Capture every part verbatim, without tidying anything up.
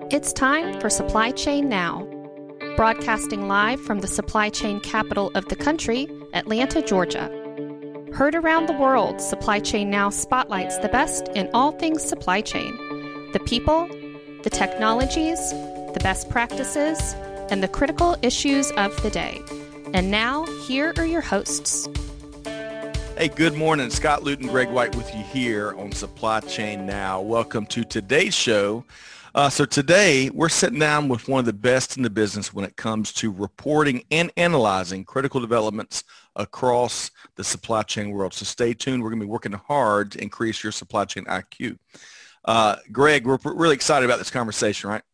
It's time for Supply Chain Now. Broadcasting live from the supply chain capital of the country, Atlanta, Georgia. Heard around the world, Supply Chain Now spotlights the best in all things supply chain. The people, the technologies, the best practices, and the critical issues of the day. And now, here are your hosts. Hey, good morning. Scott Luton, Greg White with you here on Supply Chain Now. Welcome to today's show. Uh, so today, we're sitting down with one of the best in the business when it comes to reporting and analyzing critical developments across the supply chain world. So stay tuned. We're going to be working hard to increase your supply chain I Q. Uh, Greg, we're really excited about this conversation, right?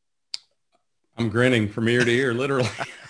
I'm grinning from ear to ear, literally.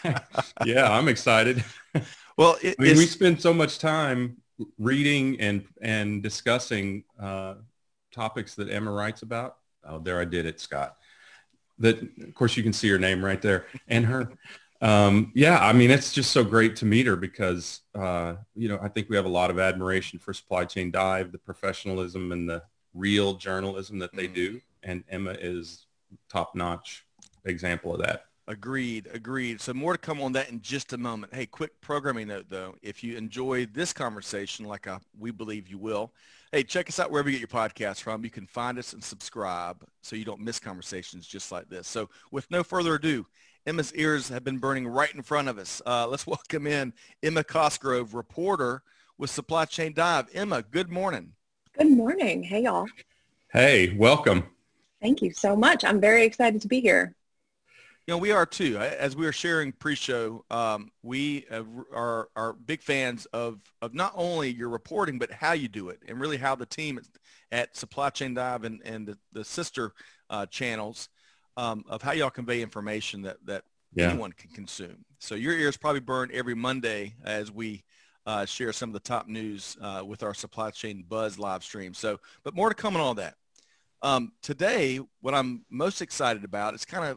Yeah, I'm excited. Well, it, I mean, we spend so much time reading and and discussing uh, topics that Emma writes about. Oh, there I did it, Scott. That, of course, you can see her name right there and her. Um, yeah, I mean, it's just so great to meet her because, uh, you know, I think we have a lot of admiration for Supply Chain Dive, the professionalism and the real journalism that they do. And Emma is top-notch example of that. Agreed, agreed. So more to come on that in just a moment. Hey, quick programming note, though. If you enjoyed this conversation, like I, we believe you will, hey, check us out wherever you get your podcasts from. You can find us and subscribe so you don't miss conversations just like this. So with no further ado, Emma's ears have been burning right in front of us. Uh, let's welcome in Emma Cosgrove, reporter with Supply Chain Dive. Emma, good morning. Good morning. Hey, y'all. Hey, welcome. Thank you so much. I'm very excited to be here. You know, we are too. As we were sharing pre-show, um, we are, are big fans of, of not only your reporting, but how you do it and really how the team at, at Supply Chain Dive and, and the, the sister uh, channels um, of how y'all convey information that, that yeah. anyone can consume. So your ears probably burn every Monday as we uh, share some of the top news uh, with our Supply Chain Buzz live stream. So, but more to come on all that. Um, today, what I'm most excited about is kind of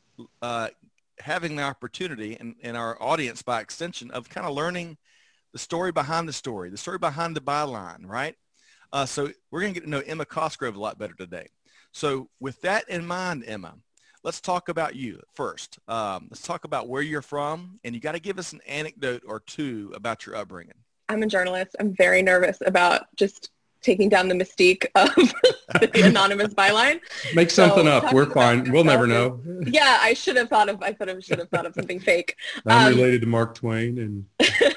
Uh, having the opportunity and, and our audience by extension of kind of learning the story behind the story, the story behind the byline, right? Uh, so we're going to get to know Emma Cosgrove a lot better today. So with that in mind, Emma, let's talk about you first. Um, let's talk about where you're from, and you got to give us an anecdote or two about your upbringing. I'm a journalist. I'm very nervous about just taking down the mystique of the anonymous byline. Make something so, up. We're fine. We'll never know. Is, yeah, I should have thought of. I thought I should have thought of something fake. I'm um, related to Mark Twain, and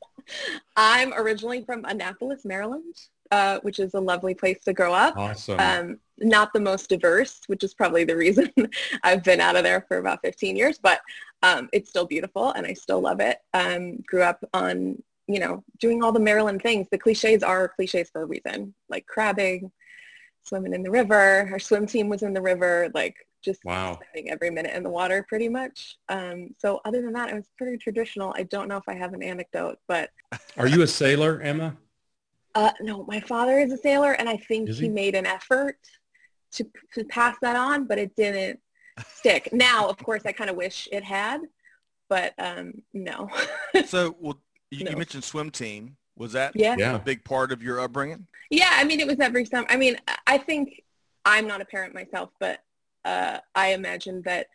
I'm originally from Annapolis, Maryland, uh, which is a lovely place to grow up. Awesome. Um, not the most diverse, which is probably the reason I've been out of there for about fifteen years, but um, it's still beautiful, and I still love it. Um, grew up on. you know, doing all the Maryland things. The cliches are cliches for a reason, like crabbing, swimming in the river. Our swim team was in the river, like just wow. spending every minute in the water pretty much. Um, so other than that, it was pretty traditional. I don't know if I have an anecdote, but. Are you a sailor, Emma? Uh, no, my father is a sailor, and I think is he? he made an effort to, to pass that on, but it didn't stick. Now, of course, I kind of wish it had, but um, no. So, well, You, no. you mentioned swim team. Was that yeah. a big part of your upbringing? Yeah, I mean, it was every summer. I mean, I think I'm not a parent myself, but uh, I imagine that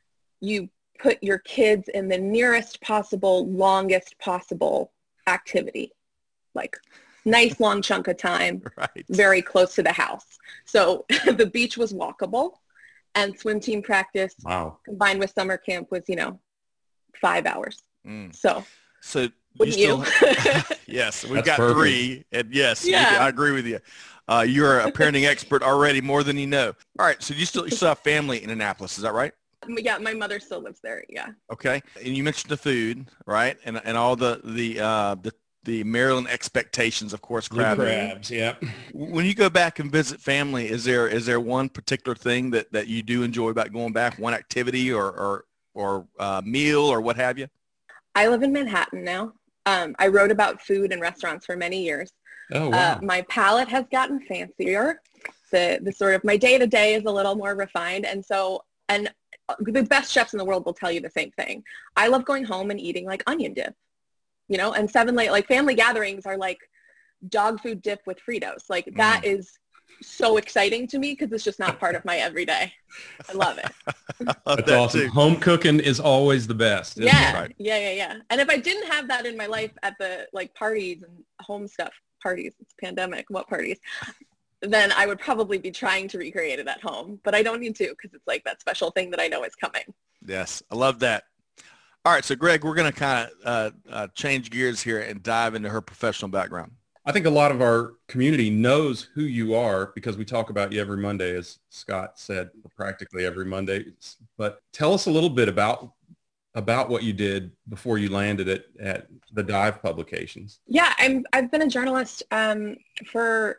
you put your kids in the nearest possible, longest possible activity, like nice long chunk of time, right. very close to the house. So the beach was walkable, and swim team practice wow. combined with summer camp was, you know, five hours. Mm. So. So. Wouldn't you? Still, you? Yes, we've That's got perfect. three, and yes, yeah. we, I agree with you. Uh, you're a parenting expert already, more than you know. All right, so you still you still have family in Annapolis, is that right? Yeah, my mother still lives there. Yeah. Okay, and you mentioned the food, right, and and all the the uh, the the Maryland expectations, of course, crab. crabs. Yeah. When you go back and visit family, is there is there one particular thing that, that you do enjoy about going back? One activity or or or uh, meal or what have you? I live in Manhattan now. Um, I wrote about food and restaurants for many years. Oh, wow. Uh, my palate has gotten fancier. The the sort of my day-to-day is a little more refined. And so, and the best chefs in the world will tell you the same thing. I love going home and eating like onion dip, you know, and seven late, like family gatherings are like dog food dip with Fritos. Like that mm. is so exciting to me because it's just not part of my everyday. I love it. I love That's that awesome. too. Home cooking is always the best. Isn't Yeah, it? Right. yeah, yeah, yeah. And if I didn't have that in my life at the like parties and home stuff, parties, it's pandemic, what parties? Then I would probably be trying to recreate it at home. But I don't need to because it's like that special thing that I know is coming. Yes, I love that. All right, so Greg, we're going to kind of uh, uh, change gears here and dive into her professional background. I think a lot of our community knows who you are because we talk about you every Monday, as Scott said, practically every Monday. But tell us a little bit about about what you did before you landed at, at the Dive Publications. Yeah, I'm, I've been a journalist um, for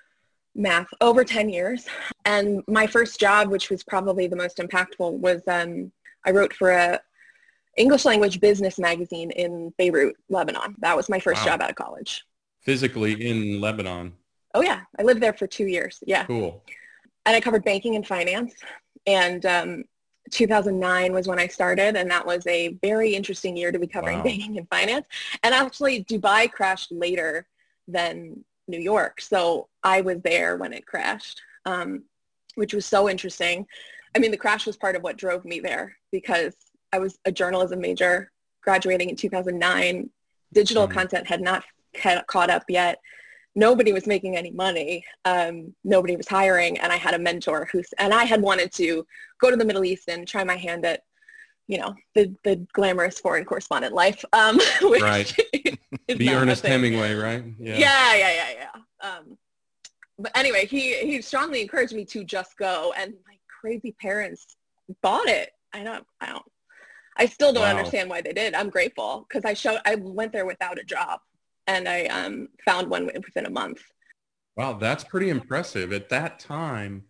math over ten years. And my first job, which was probably the most impactful, was um, I wrote for a English language business magazine in Beirut, Lebanon. That was my first Wow. job out of college. Physically in Lebanon. Oh yeah, I lived there for two years. Yeah. Cool. And I covered banking and finance. And um, two thousand nine was when I started, and that was a very interesting year to be covering Wow. banking and finance. And actually, Dubai crashed later than New York, so I was there when it crashed, um, which was so interesting. I mean, the crash was part of what drove me there because I was a journalism major graduating in two thousand nine. Digital Mhm. content had not ca- caught up yet. Nobody was making any money. Um, nobody was hiring. And I had a mentor who's, and I had wanted to go to the Middle East and try my hand at, you know, the, the glamorous foreign correspondent life. Um, which Right. is Be not a Ernest thing. Hemingway, right? Yeah, yeah, yeah, yeah. yeah. Um, but anyway, he, he strongly encouraged me to just go, and my crazy parents bought it. I don't, I don't, I still don't Wow. understand why they did. I'm grateful because I showed, I went there without a job. And I um, found one within a month. Wow, that's pretty impressive. At that time,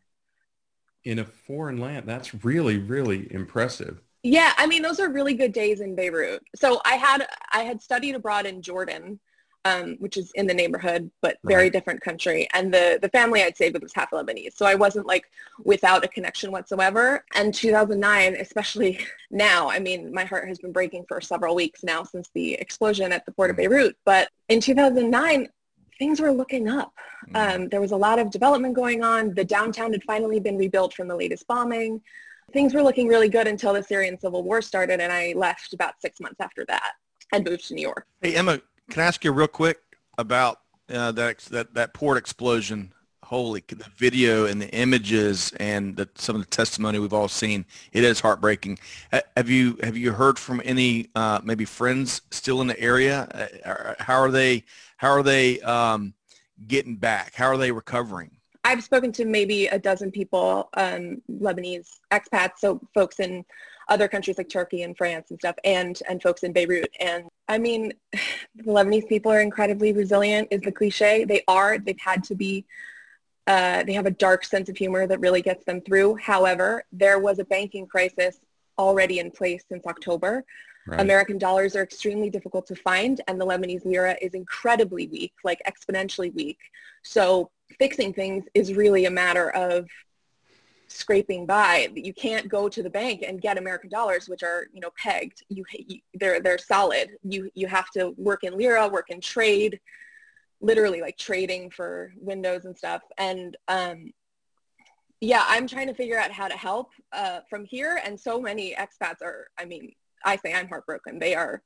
in a foreign land, that's really, really impressive. Yeah, I mean, those are really good days in Beirut. So I had I had studied abroad in Jordan, um, which is in the neighborhood, but very Right. different country. And the, the family I'd say was half Lebanese. So I wasn't like without a connection whatsoever. And two thousand nine, especially now, I mean, my heart has been breaking for several weeks now since the explosion at the port of Beirut. But in two thousand nine, things were looking up. Um, there was a lot of development going on. The downtown had finally been rebuilt from the latest bombing. Things were looking really good until the Syrian civil war started, and I left about six months after that and moved to New York. Hey, Emma, can I ask you real quick about uh, that, that that port explosion? Holy, the video and the images and the, some of the testimony we've all seen, it is heartbreaking. Ha- Have you have you heard from any uh, maybe friends still in the area? Uh, How are they how are they um, getting back? How are they recovering? I've spoken to maybe a dozen people, um, Lebanese expats, so folks in other countries like Turkey and France and stuff, and and folks in Beirut. And I mean, the Lebanese people are incredibly resilient, is the cliche. They are. They've had to be. Uh, they have a dark sense of humor that really gets them through. However, there was a banking crisis already in place since October. Right. American dollars are extremely difficult to find, and the Lebanese lira is incredibly weak, like exponentially weak. So fixing things is really a matter of scraping by. You can't go to the bank and get American dollars, which are, you know, pegged. You, you they're they're solid. You you have to work in lira, work in trade, literally like trading for windows and stuff. And um, yeah, I'm trying to figure out how to help uh, from here. And so many expats are, I mean, I say I'm heartbroken. They are,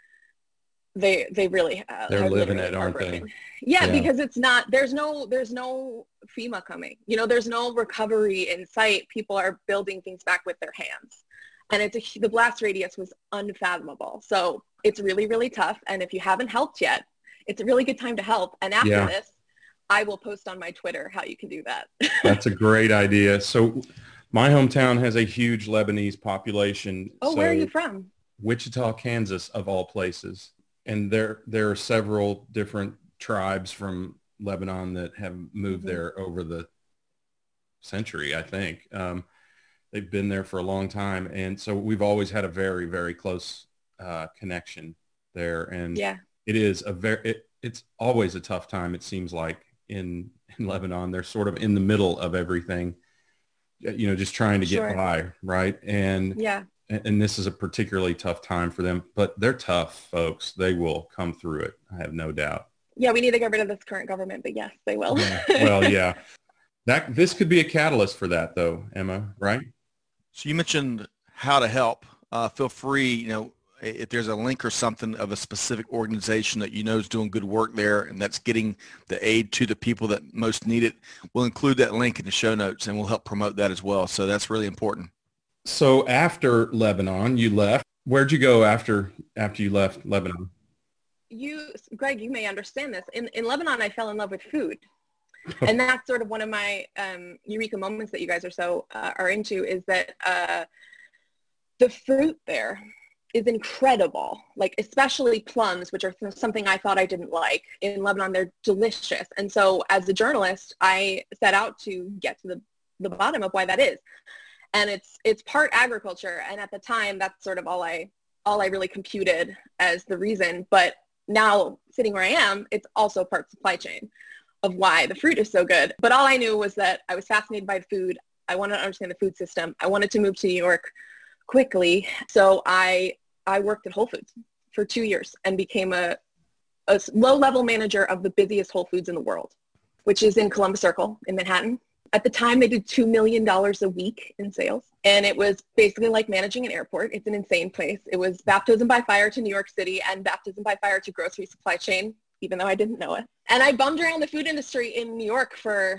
they they really uh, They're are living literally it, aren't they? heartbroken. Yeah, Yeah. because it's not, there's no, there's no FEMA coming. You know, there's no recovery in sight. People are building things back with their hands. And it's a, the blast radius was unfathomable. So it's really, really tough. And if you haven't helped yet, it's a really good time to help. And after Yeah. this, I will post on my Twitter how you can do that. That's a great idea. So my hometown has a huge Lebanese population. Oh, so where are you from? Wichita, Kansas, of all places. And there there are several different tribes from Lebanon that have moved Mhm. there over the century, I think. Um, they've been there for a long time. And so we've always had a very, very close uh, connection there. And Yeah. it is a very, it, it's always a tough time, it seems like, in, in Lebanon. They're sort of in the middle of everything, you know, just trying to get Sure. by, right? And Yeah. and this is a particularly tough time for them, but they're tough folks. They will come through it. I have no doubt. Yeah, we need to get rid of this current government, but yes, they will. Yeah. Well, yeah. That this could be a catalyst for that, though, Emma, right? So you mentioned how to help. Uh, feel free, you know, if there's a link or something of a specific organization that you know is doing good work there and that's getting the aid to the people that most need it, we'll include that link in the show notes and we'll help promote that as well. So that's really important. So after Lebanon, you left. Where'd you go after after you left Lebanon? You, Greg, you may understand this. In, in Lebanon, I fell in love with food. And that's sort of one of my um, eureka moments that you guys are so uh, are into, is that uh, the fruit there is incredible, like especially plums, which are something I thought I didn't like. In Lebanon, they're delicious. And so as a journalist, I set out to get to the, the bottom of why that is. And it's it's part agriculture. And at the time, that's sort of all I all I really computed as the reason. But now sitting where I am, it's also part supply chain of why the fruit is so good. But all I knew was that I was fascinated by food. I wanted to understand the food system. I wanted to move to New York quickly. So I I worked at Whole Foods for two years and became a, a low-level manager of the busiest Whole Foods in the world, which is in Columbus Circle in Manhattan. At the time, they did two million dollars a week in sales. And it was basically like managing an airport. It's an insane place. It was baptism by fire to New York City and baptism by fire to grocery supply chain, even though I didn't know it. And I bummed around the food industry in New York for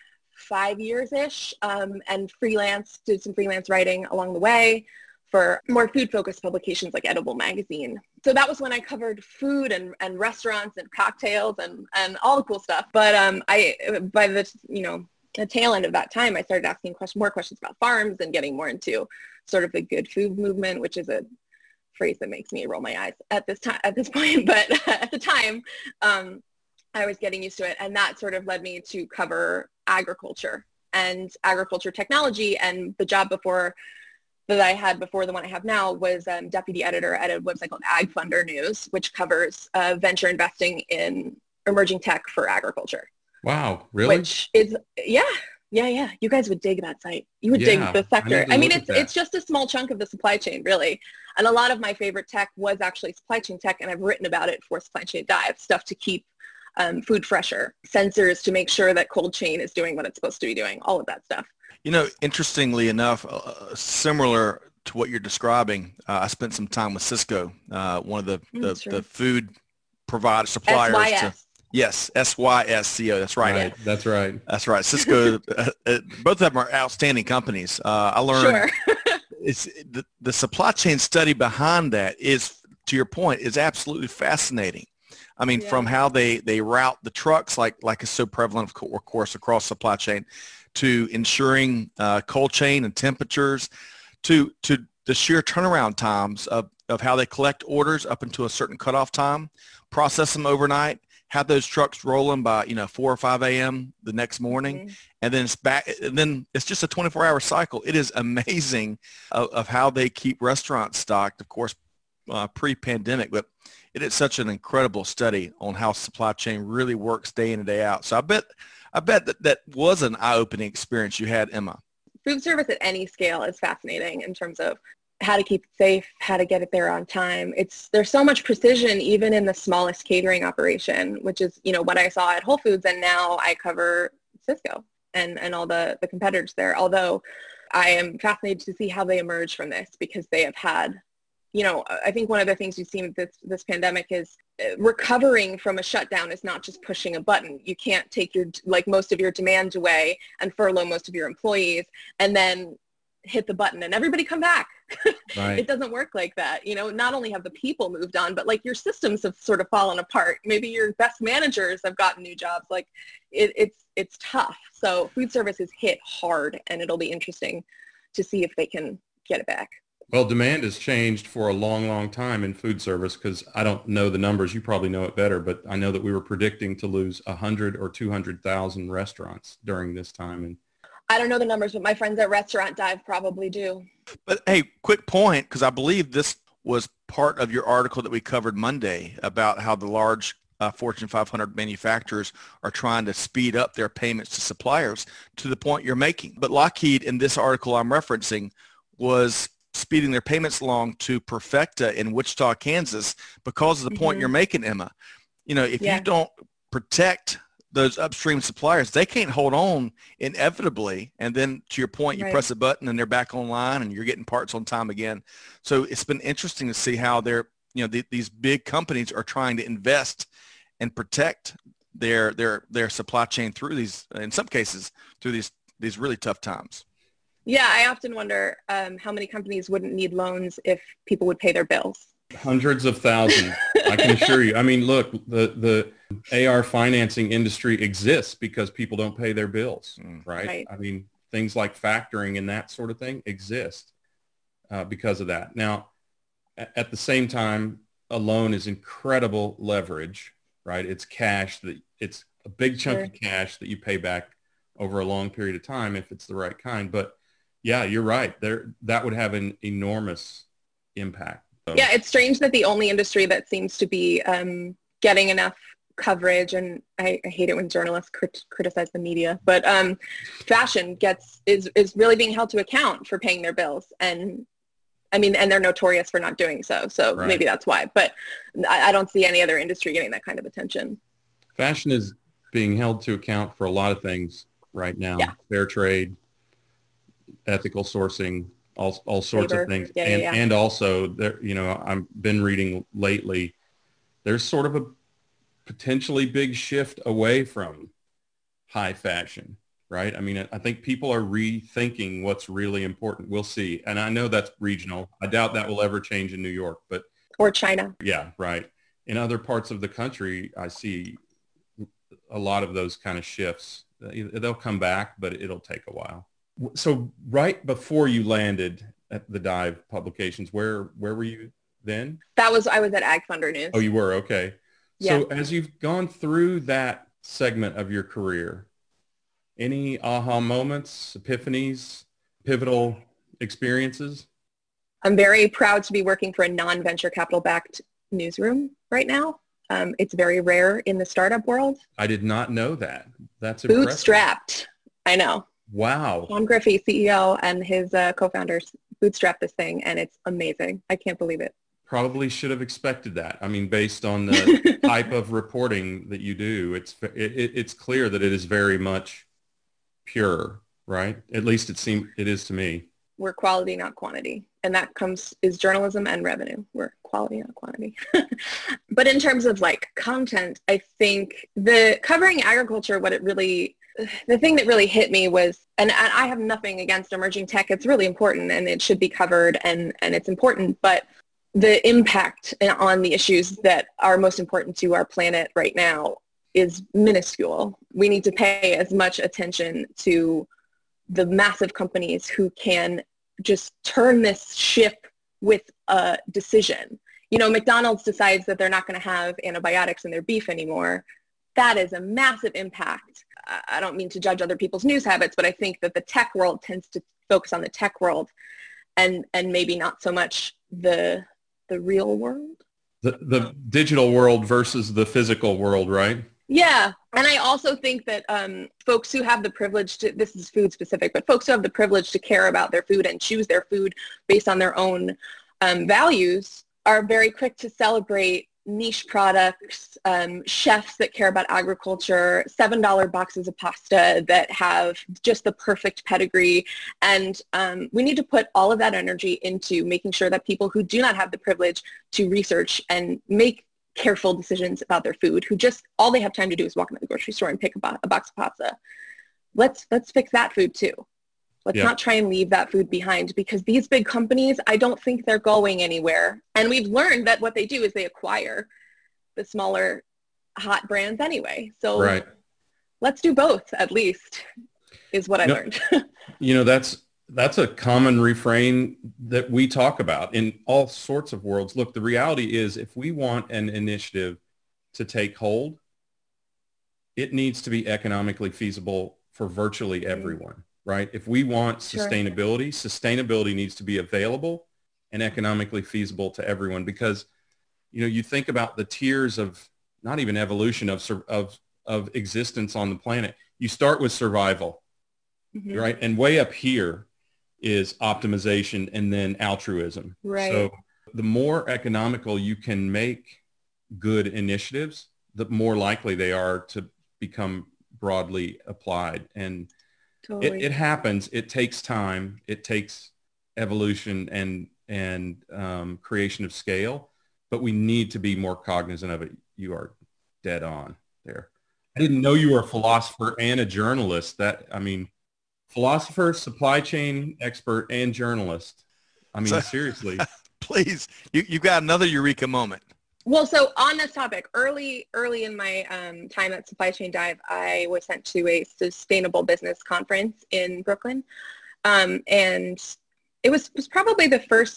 five years-ish um, and freelance, did some freelance writing along the way for more food-focused publications like Edible Magazine. So that was when I covered food and, and restaurants and cocktails and, and all the cool stuff. But um, I, by the, you know, the tail end of that time, I started asking question, more questions about farms and getting more into sort of the good food movement, which is a phrase that makes me roll my eyes at this time, at this point. But at the time, um, I was getting used to it. And that sort of led me to cover agriculture and agriculture technology. And the job before that I had before the one I have now was um, deputy editor at a website called Ag Funder News, which covers uh, venture investing in emerging tech for agriculture. Wow, really? Which is, yeah, yeah, yeah. You guys would dig that site. You would Yeah, dig the sector. I I, mean, look at it's that. it's just a small chunk of the supply chain, really. And a lot of my favorite tech was actually supply chain tech, and I've written about it for Supply Chain Dive, stuff to keep um, food fresher, sensors to make sure that cold chain is doing what it's supposed to be doing, all of that stuff. You know, interestingly enough, uh, similar to what you're describing, uh, I spent some time with Cisco, uh, one of the, the, Mm, sure. the food provider suppliers. S Y S. To, yes, S Y S C O. That's right. Right, that's right. That's right. Cisco, uh, uh, both of them are outstanding companies. Uh, I learned Sure. it's the, the supply chain study behind that is, to your point, is absolutely fascinating. I mean, Yeah. from how they, they route the trucks, like like is so prevalent, of co- of course, across supply chain, to ensuring uh, cold chain and temperatures, to to the sheer turnaround times of, of how they collect orders up until a certain cutoff time, process them overnight, have those trucks rolling by, you know, four or five a.m. the next morning, Mhm. and then it's back. And then it's just a twenty-four hour cycle. It is amazing of, of how they keep restaurants stocked, of course, uh, pre-pandemic, but it is such an incredible study on how supply chain really works day in and day out. So I bet, I bet that that was an eye-opening experience you had, Emma. Food service at any scale is fascinating in terms of how to keep it safe, how to get it there on time. It's there's so much precision even in the smallest catering operation, which is, you know, what I saw at Whole Foods, and now I cover Cisco and, and all the, the competitors there. Although I am fascinated to see how they emerge from this, because they have had, you know, I think one of the things you've seen with this, this pandemic is uh, recovering from a shutdown is not just pushing a button. You can't take your, like most of your demand away and furlough most of your employees and then hit the button and everybody come back. Right. It doesn't work like that. You know, not only have the people moved on, but like your systems have sort of fallen apart. Maybe your best managers have gotten new jobs. Like it, it's, it's tough. So food service is hit hard, and it'll be interesting to see if they can get it back. Well, demand has changed for a long, long time in food service, because I don't know the numbers. You probably know it better, but I know that we were predicting to lose one hundred or two hundred thousand restaurants during this time. And I don't know the numbers, but my friends at Restaurant Dive probably do. But hey, quick point, because I believe this was part of your article that we covered Monday about how the large uh, Fortune five hundred manufacturers are trying to speed up their payments to suppliers to the point you're making. But Lockheed, in this article I'm referencing, was speeding their payments along to Perfecta in Wichita, Kansas, because of the point Mhm. you're making, Emma. You know, if Yeah. you don't protect those upstream suppliers, they can't hold on inevitably. And then to your point, you Right. press a button and they're back online and you're getting parts on time again. So it's been interesting to see how they're, you know, the, these big companies are trying to invest and protect their, their, their supply chain through these, in some cases, through these, these really tough times. Yeah, I often wonder um, how many companies wouldn't need loans if people would pay their bills. Hundreds of thousands, I can assure you. I mean, look, the, the A R financing industry exists because people don't pay their bills, Mm. right? Right. I mean, things like factoring and that sort of thing exist uh, because of that. Now, a- at the same time, a loan is incredible leverage, right? It's cash that it's a big chunk Sure. of cash that you pay back over a long period of time if it's the right kind. But yeah, you're right. There, that would have an enormous impact. So, Yeah, it's strange that the only industry that seems to be um, getting enough coverage, and I, I hate it when journalists crit- criticize the media, but um, fashion gets is is really being held to account for paying their bills, and I mean, and they're notorious for not doing so. So Right. maybe that's why. But I, I don't see any other industry getting that kind of attention. fashion is being held to account for a lot of things right now. Yeah. Fair trade, ethical sourcing, all all sorts Labor. of things. Yeah, yeah, and yeah. and also there, you know, I've been reading lately, there's sort of a potentially big shift away from high fashion, right? I mean, I think people are rethinking what's really important. We'll see. And I know that's regional. I doubt that will ever change in New York, but Or China. yeah, right. In other parts of the country, I see a lot of those kind of shifts. They'll come back, but it'll take a while. So right before you landed at the Dive Publications, where where were you then? That was, I was at Ag Funder News. Oh, you were? Okay. Yeah. So as you've gone through that segment of your career, any aha moments, epiphanies, pivotal experiences? I'm very proud to be working for a non-venture capital backed newsroom right now. Um, it's very rare in the startup world. I did not know that. That's impressive. Bootstrapped. I know. Wow. Sean Griffey, C E O, and his uh, co-founders bootstrapped this thing, and it's amazing. I can't believe it. Probably should have expected that. I mean, based on the type of reporting that you do, it's it, it's clear that it is very much pure, right? At least it seems it is to me. We're quality, not quantity. And that comes is journalism and revenue. We're quality, not quantity. But in terms of like content, I think the covering agriculture, what it really, the thing that really hit me was, and, and I have nothing against emerging tech. It's really important and it should be covered and, and it's important. But the impact on the issues that are most important to our planet right now is minuscule. We need to pay as much attention to the massive companies who can just turn this ship with a decision. You know, McDonald's decides that they're not going to have antibiotics in their beef anymore. That is a massive impact. I don't mean to judge other people's news habits, but I think that the tech world tends to focus on the tech world and, and maybe not so much the, the real world. The, the digital world versus the physical world, right? Yeah. And I also think that um, folks who have the privilege to, this is food specific, but folks who have the privilege to care about their food and choose their food based on their own um, values are very quick to celebrate niche products, um, chefs that care about agriculture, seven dollar boxes of pasta that have just the perfect pedigree. And um, we need to put all of that energy into making sure that people who do not have the privilege to research and make careful decisions about their food, who just all they have time to do is walk into the grocery store and pick a, bo- a box of pasta. Let's let's fix that food too. Let's Yeah. not try and leave that food behind, because these big companies, I don't think they're going anywhere. And we've learned that what they do is they acquire the smaller hot brands anyway. So Right. let's do both, at least, is what I No. learned. You know, that's that's a common refrain that we talk about in all sorts of worlds. Look, the reality is if we want an initiative to take hold, it needs to be economically feasible for virtually everyone, right? If we want Sure. sustainability, sustainability needs to be available and economically feasible to everyone, because, you know, you think about the tiers of not even evolution of, sur- of, of existence on the planet. You start with survival, Mhm. right? And way up here is optimization and then altruism. Right. So the more economical you can make good initiatives, the more likely they are to become broadly applied. And Totally. it, it happens. It takes time. It takes evolution and and um, creation of scale, but we need to be more cognizant of it. You are dead on there. I didn't know you were a philosopher and a journalist. That, I mean, philosopher, supply chain expert, and journalist. I mean, So- seriously. Please, you, you got another eureka moment. Well, so on this topic, early early in my um, time at Supply Chain Dive, I was sent to a sustainable business conference in Brooklyn. Um, and it was, was probably the first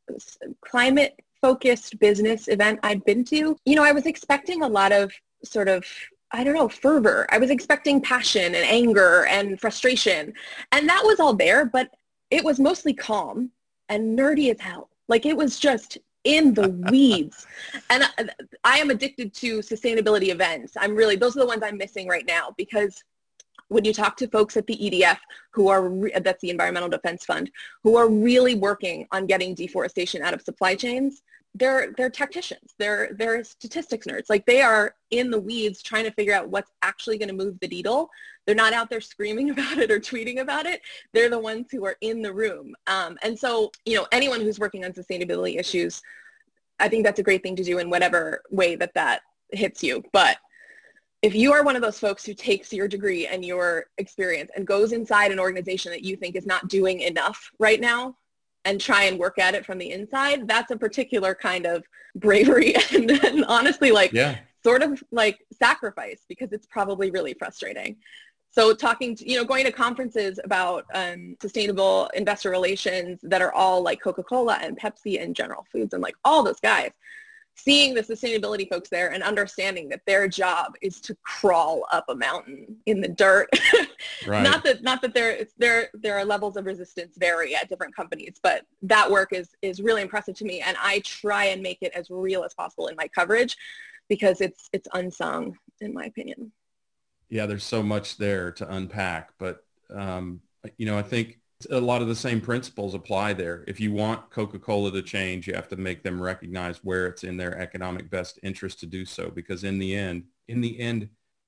climate-focused business event I'd been to. You know, I was expecting a lot of sort of, I don't know, fervor. I was expecting passion and anger and frustration. And that was all there, but it was mostly calm and nerdy as hell. Like, it was just in the weeds. And I, I am addicted to sustainability events. I'm really, those are the ones I'm missing right now, because when you talk to folks at the E D F, who are, re- that's the Environmental Defense Fund, who are really working on getting deforestation out of supply chains, they're they're tacticians. They're they're statistics nerds. Like, they are in the weeds trying to figure out what's actually going to move the needle. They're not out there screaming about it or tweeting about it. They're the ones who are in the room. Um, and so, you know, anyone who's working on sustainability issues, I think that's a great thing to do in whatever way that that hits you. But if you are one of those folks who takes your degree and your experience and goes inside an organization that you think is not doing enough right now and try and work at it from the inside, that's a particular kind of bravery and, and honestly, like, Yeah. sort of like sacrifice, because it's probably really frustrating. So talking to, you know, going to conferences about um, sustainable investor relations that are all like Coca-Cola and Pepsi and General Foods and like all those guys, seeing the sustainability folks there and understanding that their job is to crawl up a mountain in the dirt. Right. Not that not that there it's there there are levels of resistance vary at different companies, but that work is is really impressive to me, and I try and make it as real as possible in my coverage, because it's it's unsung, in my opinion. Yeah, there's so much there to unpack, but um, you know, I think a lot of the same principles apply there. If you want Coca-Cola to change, you have to make them recognize where it's in their economic best interest to do so, because in the end, in the end,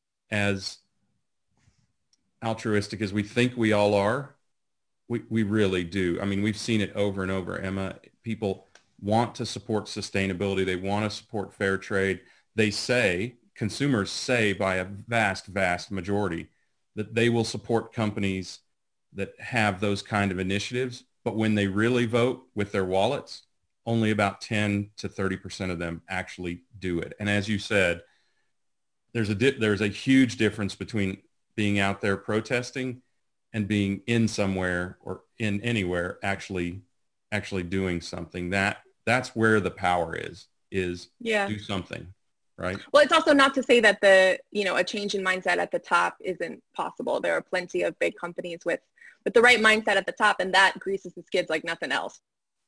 as altruistic as we think we all are, we, we really do. I mean, we've seen it over and over, Emma. People want to support sustainability. They want to support fair trade. They say, consumers say by a vast, vast majority that they will support companies that have those kind of initiatives. But when they really vote with their wallets, only about ten to thirty percent of them actually do it. And as you said, there's a di- there's a huge difference between being out there protesting and being in somewhere or in anywhere actually actually doing something. That that's where the power is, is Yeah. do something, right? Well, it's also not to say that the, you know, a change in mindset at the top isn't possible. There are plenty of big companies with, with the right mindset at the top, and that greases the skids like nothing else.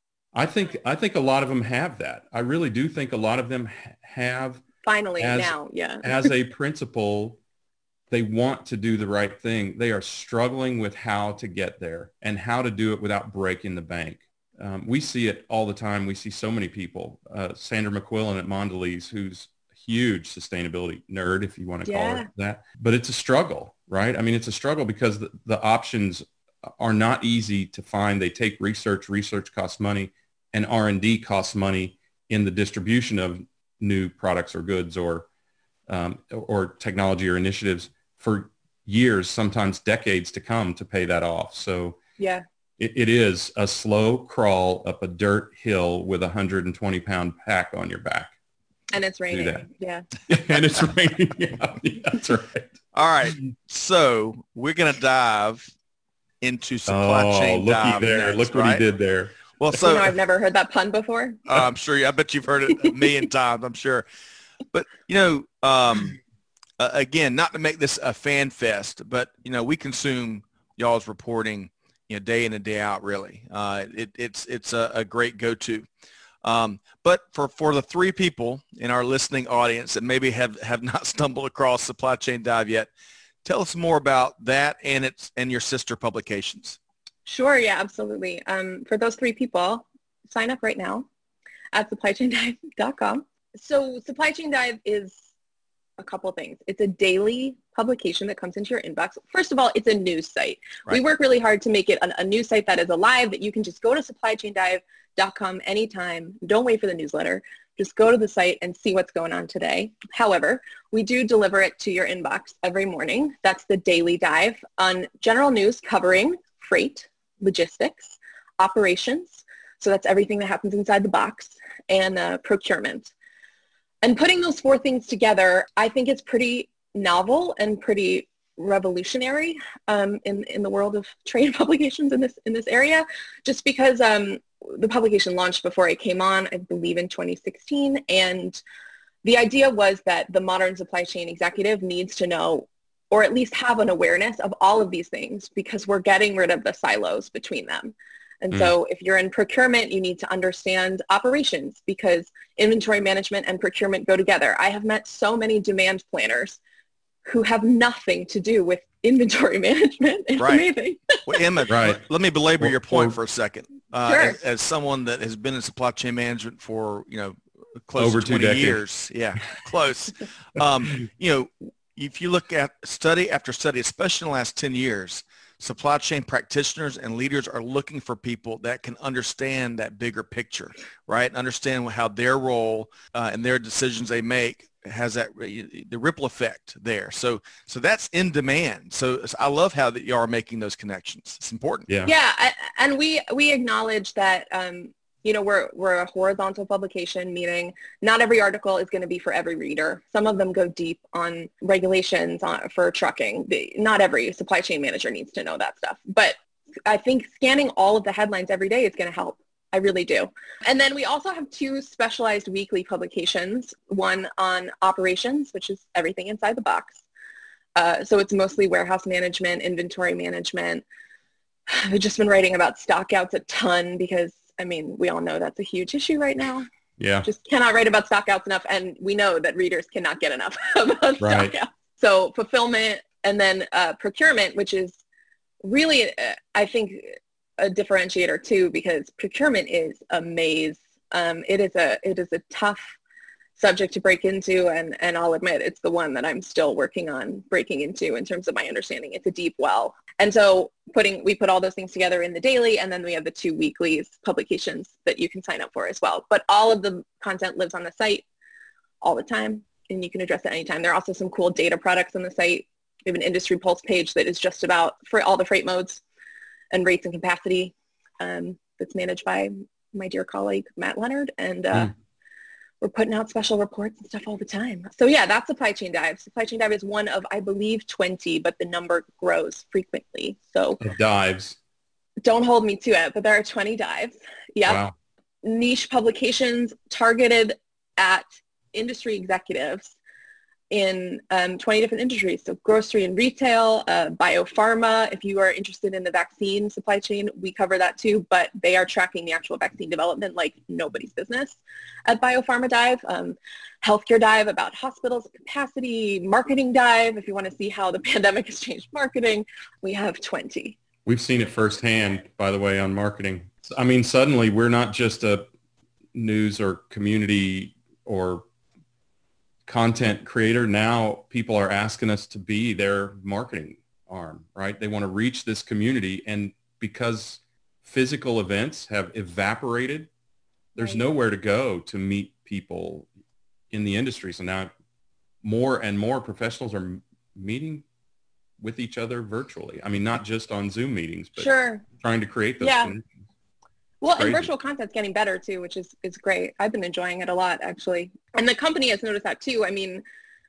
I think I think a lot of them have that. I really do think a lot of them ha- have Finally, as, now, yeah. as a principle, they want to do the right thing. They are struggling with how to get there and how to do it without breaking the bank. Um, we see it all the time. We see so many people. Uh, Sandra McQuillan at Mondelez, who's a huge sustainability nerd, if you want to call Yeah. her that. But it's a struggle, right? I mean, it's a struggle because the, the options are not easy to find. They take research. Research costs money, and R and D costs money in the distribution of new products or goods or um, or technology or initiatives for years, sometimes decades to come to pay that off. So Yeah. it, it is a slow crawl up a dirt hill with a one hundred twenty pound pack on your back. And it's that. raining. Yeah. And it's raining. Yeah, yeah, that's right. All right. So we're going to dive into supply Oh, chain looky dive there. next, Look what right? he did there. Well, You so know, I've never heard that pun before. Uh, I'm sure. I bet you've heard it a million times. I'm sure. But you know, um, uh, again, not to make this a fan fest, but you know, we consume y'all's reporting, you know, day in and day out. Really, uh, it, it's it's a, a great go-to. Um, but for for the three people in our listening audience that maybe have have not stumbled across Supply Chain Dive yet, tell us more about that and its and your sister publications. Sure. Yeah, absolutely. Um, for those three people, sign up right now at supply chain dive dot com. So Supply Chain Dive is a couple things. It's a daily publication that comes into your inbox. First of all, it's a news site. Right. We work really hard to make it a, a news site that is alive, that you can just go to supply chain dive dot com anytime. Don't wait for the newsletter. Just go to the site and see what's going on today. However, we do deliver it to your inbox every morning. That's the daily dive on general news covering freight, logistics, operations. So that's everything that happens inside the box, and uh, procurement. And putting those four things together, I think it's pretty novel and pretty revolutionary um, in, in the world of trade publications in this, in this area, just because um, the publication launched before it came on, I believe in twenty sixteen, and the idea was that the modern supply chain executive needs to know, or at least have an awareness of all of these things, because we're getting rid of the silos between them. And mm. so if you're in procurement, you need to understand operations, because inventory management and procurement go together. I have met so many demand planners who have nothing to do with inventory management. It's right. amazing. Well, Emma, right. let me belabor well, your point well, for a second. Uh, sure. as, as someone that has been in supply chain management for, you know, close over to twenty two decades. years. Yeah, close. um, you know, if you look at study after study, especially in the last ten years, supply chain practitioners and leaders are looking for people that can understand that bigger picture, right? Understand how their role uh, and their decisions they make has that the ripple effect there. So, so that's in demand. So, so I love how that you are making those connections. It's important. Yeah. Yeah, I, and we we acknowledge that. Um, You know, we're, we're a horizontal publication, meaning not every article is going to be for every reader. Some of them go deep on regulations on, for trucking. The, not every supply chain manager needs to know that stuff. But I think scanning all of the headlines every day is going to help. I really do. And then we also have two specialized weekly publications, one on operations, which is everything inside the box. Uh, so it's mostly warehouse management, inventory management. I've just been writing about stockouts a ton because I mean, we all know that's a huge issue right now. Yeah. Just cannot write about stockouts enough, and we know that readers cannot get enough about right. stockouts. So fulfillment, and then uh, procurement, which is really, uh, I think, a differentiator too, because procurement is a maze. Um, it is a it is a tough subject to break into, and and I'll admit it's the one that I'm still working on breaking into in terms of my understanding. It's a deep well. And so putting, we put all those things together in the daily, and then we have the two weeklies publications that you can sign up for as well. But all of the content lives on the site all the time, and you can address it anytime. There are also some cool data products on the site. We have an industry pulse page that is just about for all the freight modes and rates and capacity um, that's managed by my dear colleague, Matt Leonard. And uh, mm. we're putting out special reports and stuff all the time. So yeah, that's Supply Chain Dive. Supply Chain Dive is one of, I believe, twenty, but the number grows frequently. So it dives. Don't hold me to it, but there are twenty dives. Yeah. Wow. Niche publications targeted at industry executives in um, twenty different industries. So grocery and retail, uh, biopharma. If you are interested in the vaccine supply chain, we cover that too, but they are tracking the actual vaccine development like nobody's business at Biopharma Dive. Um, healthcare Dive about hospitals capacity, marketing Dive. If you want to see how the pandemic has changed marketing, we have twenty. We've seen it firsthand, by the way, on marketing. I mean, suddenly we're not just a news or community or content creator. Now people are asking us to be their marketing arm, right? They want to reach this community, and because physical events have evaporated, there's right. nowhere to go to meet people in the industry. So now more and more professionals are meeting with each other virtually. I mean, not just on Zoom meetings, but sure. trying to create those yeah. connections. Well, and virtual content's getting better too, which is, is great. I've been enjoying it a lot, actually. And the company has noticed that too. I mean,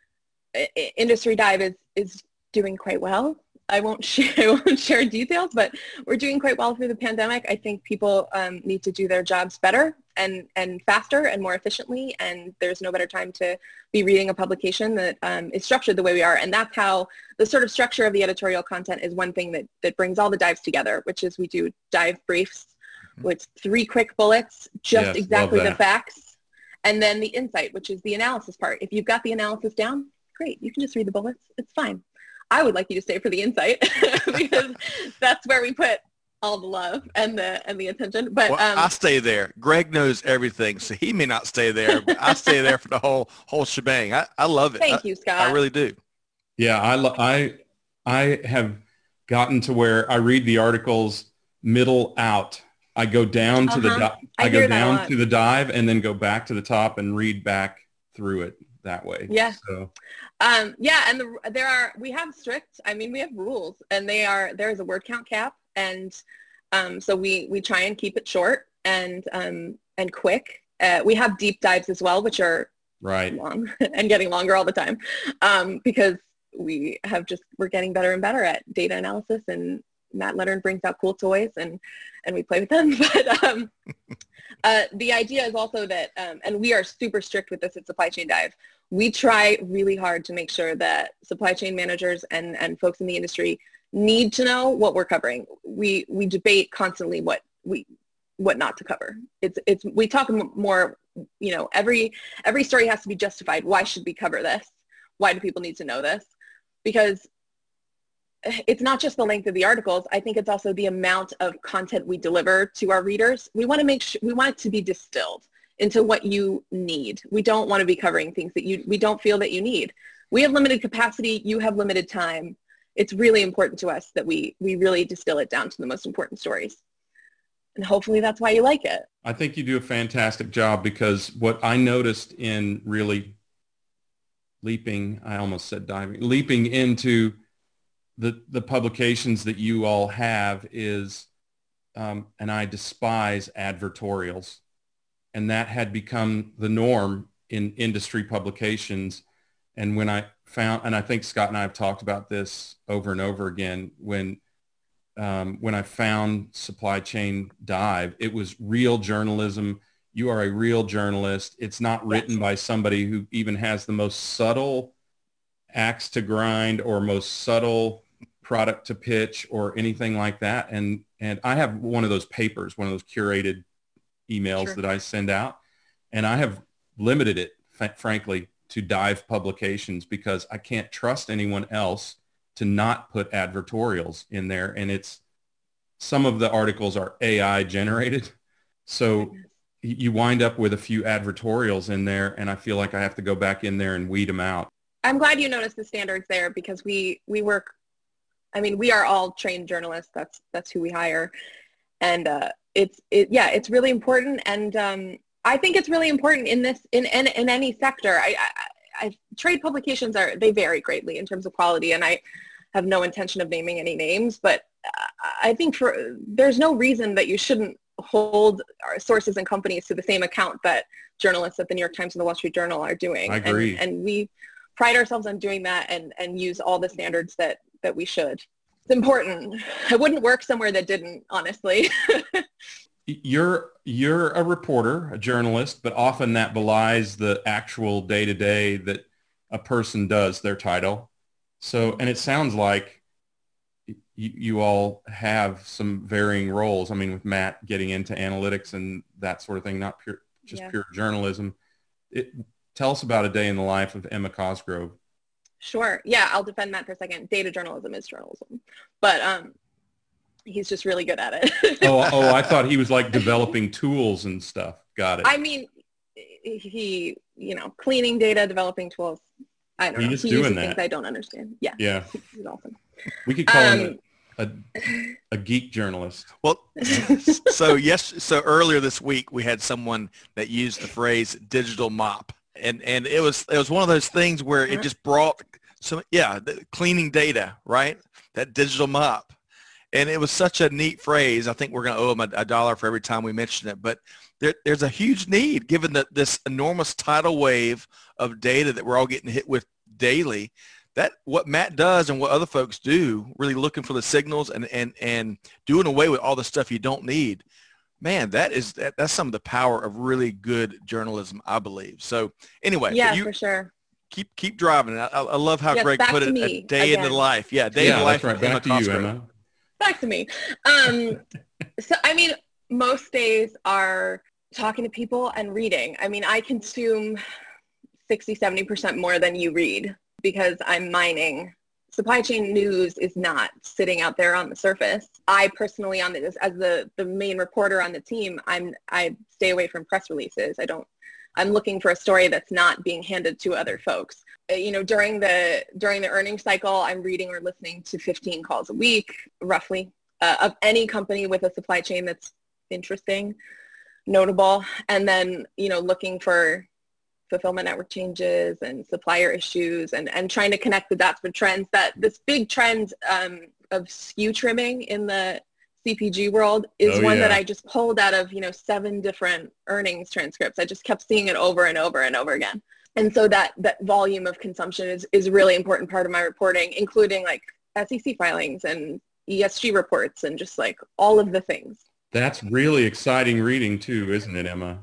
I- Industry Dive is, is doing quite well. I won't share, I won't share details, but we're doing quite well through the pandemic. I think people um, need to do their jobs better and, and faster and more efficiently. And there's no better time to be reading a publication that um, is structured the way we are. And that's how the sort of structure of the editorial content is one thing that, that brings all the dives together, which is we do dive briefs with three quick bullets, just yes, exactly the facts, and then the insight, which is the analysis part. If you've got the analysis down, great, you can just read the bullets. It's fine. I would like you to stay for the insight because that's where we put all the love and the and the attention. But well, um, I stay there. Greg knows everything, so he may not stay there, but I stay there for the whole whole shebang. I, I love it. Thank I, you, Scott. I really do. Yeah, I, lo- I, I have gotten to where I read the articles middle out. I go down to the, Uh-huh. di- I I go hear that a down lot. to the dive and then go back to the top and read back through it that way. Yeah. So, Um, yeah, and the, there are, we have strict, I mean, we have rules, and they are, there is a word count cap, and um, so we, we try and keep it short and, um, and quick. Uh, we have deep dives as well, which are right. long and getting longer all the time, um, because we have just, we're getting better and better at data analysis, and Matt Leonard brings out cool toys, and, and we play with them. But um, uh, the idea is also that, um, and we are super strict with this at Supply Chain Dive, we try really hard to make sure that supply chain managers and, and folks in the industry need to know what we're covering. We, we debate constantly what we, what not to cover. It's, it's, we talk more, you know, every, every story has to be justified. Why should we cover this? Why do people need to know this? Because it's not just the length of the articles. I think it's also the amount of content we deliver to our readers. We want to make sure, we want it to be distilled into what you need. We don't want to be covering things that you, we don't feel that you need. We have limited capacity, you have limited time. It's really important to us that we, we really distill it down to the most important stories. And hopefully that's why you like it. I think you do a fantastic job, because what I noticed in really leaping, I almost said diving, leaping into the, the publications that you all have is, um, and I despise advertorials. And that had become the norm in industry publications. And when I found, and I think Scott and I have talked about this over and over again, when um, when I found Supply Chain Dive, it was real journalism. You are a real journalist. It's not written yes. by somebody who even has the most subtle axe to grind or most subtle product to pitch or anything like that. And and I have one of those papers, one of those curated emails sure. that I send out, and I have limited it, f- frankly, to dive publications, because I can't trust anyone else to not put advertorials in there. And it's, some of the articles are A I generated, so you wind up with a few advertorials in there, and I feel like I have to go back in there and weed them out. I'm glad you noticed the standards there, because we we work, I mean, we are all trained journalists. That's that's who we hire, and uh, it's it yeah, it's really important, and um, I think it's really important in this in in, in any sector. I, I, I trade publications are they vary greatly in terms of quality, and I have no intention of naming any names, but I think for there's no reason that you shouldn't hold our sources and companies to the same account that journalists at the New York Times and the Wall Street Journal are doing. I agree. And, and we pride ourselves on doing that, and, and use all the standards that, that we should. It's important. I wouldn't work somewhere that didn't, honestly. You're you're a reporter, a journalist, but often that belies the actual day-to-day that a person does, their title. So, and it sounds like you, you all have some varying roles. I mean, with Matt getting into analytics and that sort of thing, not pure, just yeah. pure journalism. It, tell us about a day in the life of Emma Cosgrove. Sure. Yeah, I'll defend Matt for a second. Data journalism is journalism, but um, he's just really good at it. oh, oh, I thought he was like developing tools and stuff. Got it. I mean, he, you know, cleaning data, developing tools. I don't he know. Is he doing uses that. things I don't understand. Yeah. Yeah. He's awesome. We could call um, him a, a, a geek journalist. Well, so yes, so earlier this week we had someone that used the phrase digital mop. And and it was it was one of those things where it just brought some yeah the cleaning data, right? That digital mop, and it was such a neat phrase. I think we're going to owe him a, a dollar for every time we mention it. But there, there's a huge need given that this enormous tidal wave of data that we're all getting hit with daily. That what Matt does and what other folks do, really looking for the signals and and and doing away with all the stuff you don't need. Man, that is that, that's some of the power of really good journalism, I believe. So anyway, yeah, you for sure. Keep keep driving. I, I love how yes, Greg put it. A day again. in the life. Yeah, day yeah, in the life. That's right. Back to Cosgrove. you, Emma. Back to me. Um, so I mean, most days are talking to people and reading. I mean, I consume sixty, seventy percent more than you read because I'm mining. Supply chain news is not sitting out there on the surface. I personally, on this, as the, the main reporter on the team, I'm I stay away from press releases. I don't I'm looking for a story that's not being handed to other folks. You know, during the during the earnings cycle, I'm reading or listening to fifteen calls a week, roughly, uh, of any company with a supply chain that's interesting, notable, and then, you know, looking for fulfillment network changes and supplier issues, and, and trying to connect the dots for trends. That this big trend um, of S K U trimming in the C P G world is Oh, one yeah. that I just pulled out of, you know, seven different earnings transcripts. I just kept seeing it over and over and over again. And so that, that volume of consumption is, is a really important part of my reporting, including like S E C filings and E S G reports and just like all of the things. That's really exciting reading too, isn't it, Emma?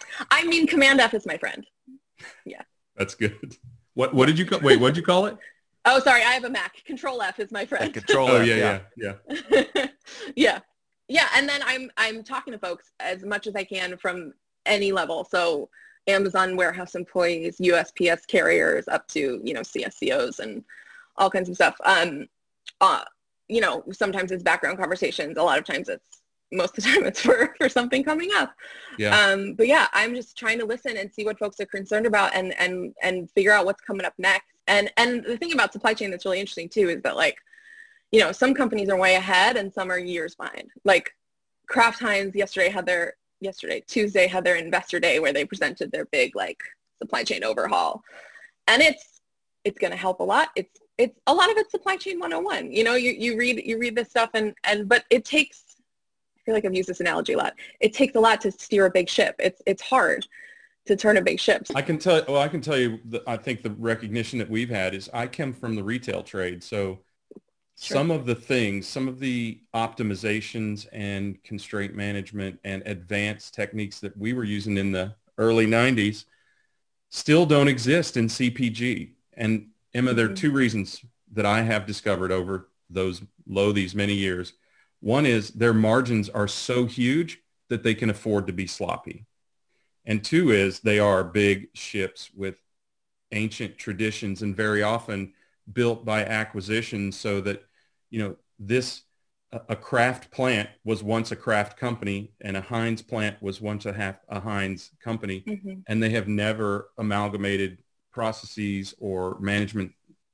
I mean, Command F is my friend. Yeah. That's good. What what did you call, wait, what did you call it? Oh, sorry, I have a Mac. Control F is my friend. Yeah, Control Oh, F, yeah, yeah, yeah. yeah. Yeah, and then I'm I'm talking to folks as much as I can from any level. So Amazon warehouse employees, U S P S carriers, up to, you know, C S C Os and all kinds of stuff. Um, uh, you know, sometimes it's background conversations. A lot of times it's, most of the time it's for, for something coming up. Yeah. Um, but yeah, I'm just trying to listen and see what folks are concerned about and, and, and figure out what's coming up next. And, and the thing about supply chain that's really interesting too is that, like, you know, some companies are way ahead and some are years behind. Like Kraft Heinz yesterday had their, yesterday, Tuesday had their investor day where they presented their big like supply chain overhaul. And it's, it's going to help a lot. It's, it's a lot of it's supply chain one oh one. You know, you, you read, you read this stuff and, and, but it takes, I feel like I've used this analogy a lot. It takes a lot to steer a big ship. It's, it's hard to turn a big ship. I can tell, well, I can tell you that I think the recognition that we've had is I come from the retail trade. So Sure. Some of the things, some of the optimizations and constraint management and advanced techniques that we were using in the early nineties still don't exist in C P G. And Emma, there are two reasons that I have discovered over those low these many years. One is their margins are so huge that they can afford to be sloppy. And two is they are big ships with ancient traditions and very often built by acquisition, so that, you know, this, a Kraft plant was once a Kraft company and a Heinz plant was once a, half, a Heinz company, mm-hmm. and they have never amalgamated processes or management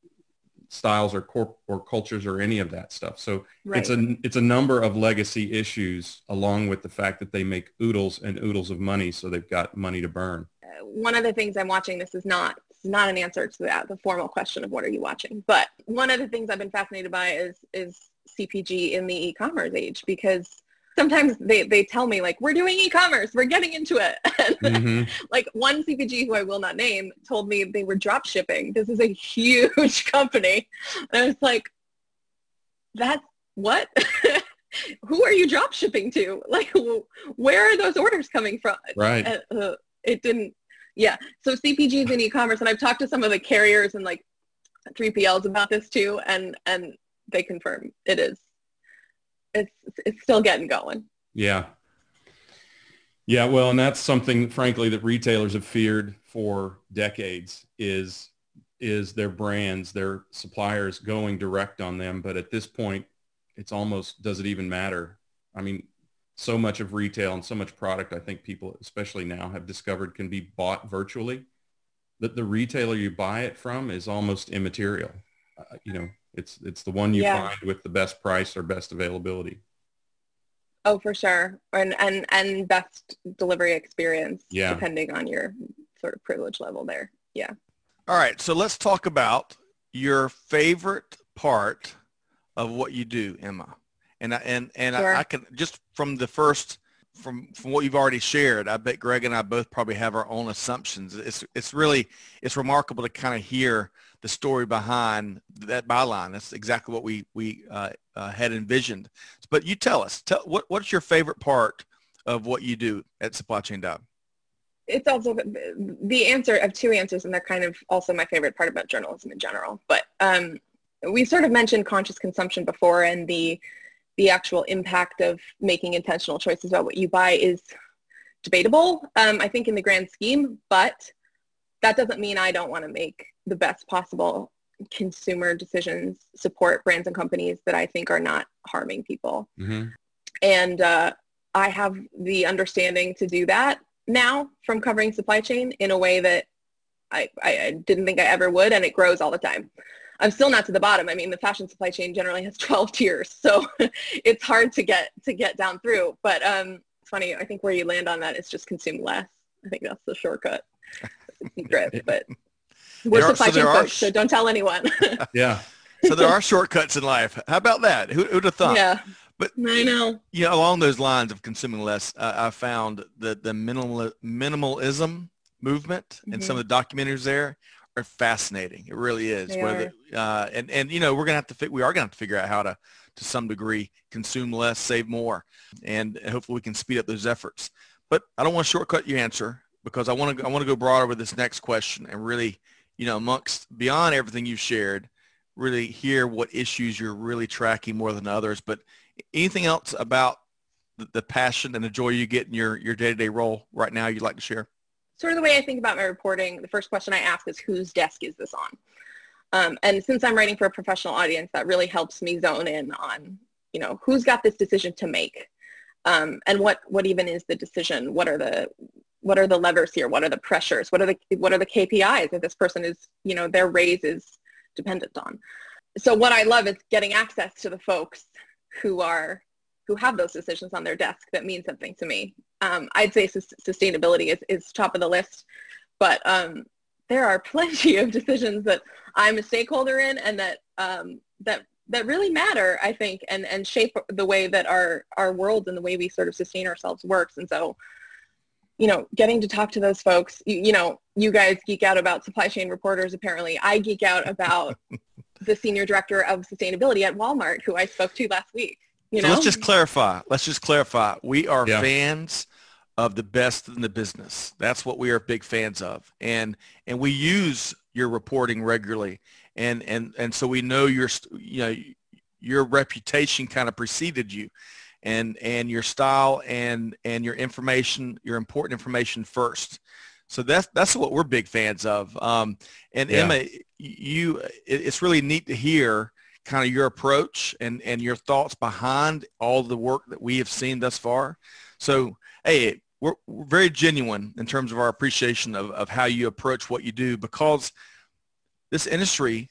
styles or corp or cultures or any of that stuff. So right. it's a it's a number of legacy issues, along with the fact that they make oodles and oodles of money, so they've got money to burn. Uh, one of the things I'm watching, this is not not an answer to that, the formal question of what are you watching, but one of the things I've been fascinated by is is C P G in the e-commerce age, because sometimes they, they tell me like, we're doing e-commerce, we're getting into it. And mm-hmm. like one C P G who I will not name told me they were drop shipping. This is a huge company. And I was like, that's what? Who are you drop shipping to? Like, where are those orders coming from? Right. And, uh, it didn't. Yeah. So C P Gs in e-commerce, and I've talked to some of the carriers and like three P Ls about this too, and and they confirm it is. It's it's still getting going. Yeah. Yeah. Well, and that's something, frankly, that retailers have feared for decades is is their brands, their suppliers going direct on them. But at this point, it's almost, does it even matter? I mean, so much of retail and so much product, I think people, especially now, have discovered can be bought virtually, that the retailer you buy it from is almost immaterial. Uh, you know, it's it's the one you yeah. find with the best price or best availability. Oh, for sure. And and and best delivery experience, yeah. depending on your sort of privilege level there. Yeah. All right. So let's talk about your favorite part of what you do, Emma. And I, and and sure. I, I can just from the first from from what you've already shared, I bet Greg and I both probably have our own assumptions. It's it's really it's remarkable to kind of hear the story behind that byline. That's exactly what we we uh, uh, had envisioned. But you tell us, tell what what's your favorite part of what you do at Supply Chain Dive? It's also the answer of two answers, and they're kind of also my favorite part about journalism in general. But um, we sort of mentioned conscious consumption before, and the the actual impact of making intentional choices about what you buy is debatable, um, I think, in the grand scheme, but that doesn't mean I don't want to make the best possible consumer decisions, support brands and companies that I think are not harming people. Mm-hmm. And uh, I have the understanding to do that now from covering supply chain in a way that I, I didn't think I ever would, and it grows all the time. I'm still not to the bottom. I mean, the fashion supply chain generally has twelve tiers, so it's hard to get to get down through. But um, it's funny. I think where you land on that is just consume less. I think that's the shortcut. That's the secret. But we're There are- supply so chain there are folks, sh- so don't tell anyone. Yeah. So there are shortcuts in life. How about that? Who would have thought? Yeah, But I know. you know, along those lines of consuming less, uh, I found that the minimal minimalism movement and some of the documentaries there are fascinating. It really is. They Whether uh, and and you know, we're gonna have to fi- we are gonna have to figure out how to to some degree consume less, save more, and hopefully we can speed up those efforts. But I don't want to shortcut your answer because I want to I want to go broader with this next question and really, you know, amongst beyond everything you've shared, really hear what issues you're really tracking more than others. But anything else about the, the passion and the joy you get in your, your day-to-day role right now you'd like to share? Sort of the way I think about my reporting, the first question I ask is, whose desk is this on? Um, and since I'm writing for a professional audience, that really helps me zone in on, you know, who's got this decision to make, um, and what what even is the decision? What are the what are the levers here? What are the pressures? What are the what are the K P Is that this person is, you know, their raise is dependent on? So what I love is getting access to the folks who are who have those decisions on their desk that mean something to me. Um, I'd say sus- sustainability is, is top of the list, but um, there are plenty of decisions that I'm a stakeholder in and that um, that that really matter, I think, and, and shape the way that our, our world and the way we sort of sustain ourselves works. And so, you know, getting to talk to those folks, you, you know, you guys geek out about supply chain reporters, apparently. I geek out about the senior director of sustainability at Walmart, who I spoke to last week. You So know? let's just clarify. Let's just clarify. We are Yeah. fans of the best in the business. That's what we are big fans of. And and we use your reporting regularly. And and and so we know your you know your reputation kind of preceded you. And and your style and and your information, your important information first. So that's that's what we're big fans of. Um, and Yeah. Emma, you it, it's really neat to hear kind of your approach and, and your thoughts behind all the work that we have seen thus far. So, hey, we're, we're very genuine in terms of our appreciation of, of how you approach what you do, because this industry,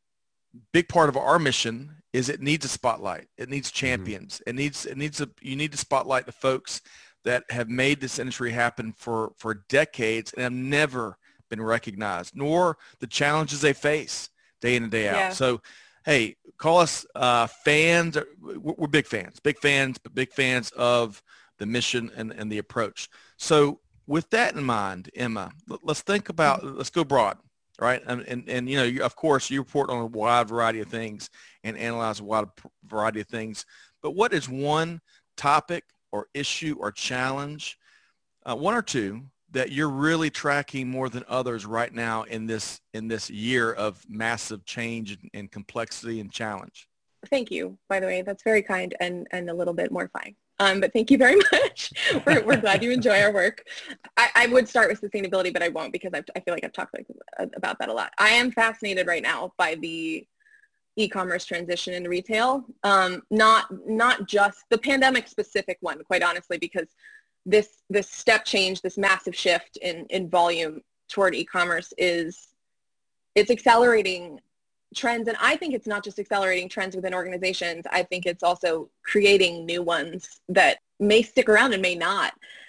big part of our mission is it needs a spotlight. It needs champions. Mm-hmm. It needs, it needs a, you need to spotlight the folks that have made this industry happen for, for decades and have never been recognized, nor the challenges they face day in and day out. Yeah. So, hey, call us uh, fans. We're big fans, big fans, but big fans of the mission and, and the approach. So with that in mind, Emma, let's think about, let's go broad, right? And, and, and you know, you, of course, you report on a wide variety of things and analyze a wide variety of things. But what is one topic or issue or challenge, uh, one or two, that you're really tracking more than others right now in this in this year of massive change and, and complexity and challenge? Thank you, by the way. That's very kind and, and a little bit mortifying. Um, but thank you very much. we're, we're glad you enjoy our work. I, I would start with sustainability, but I won't because I've, I feel like I've talked like, about that a lot. I am fascinated right now by the e-commerce transition in retail. Um, not not just the pandemic specific one, quite honestly, because this this step change, this massive shift in, in volume toward e-commerce is, it's accelerating trends. And I think it's not just accelerating trends within organizations. I think it's also creating new ones that may stick around and may not.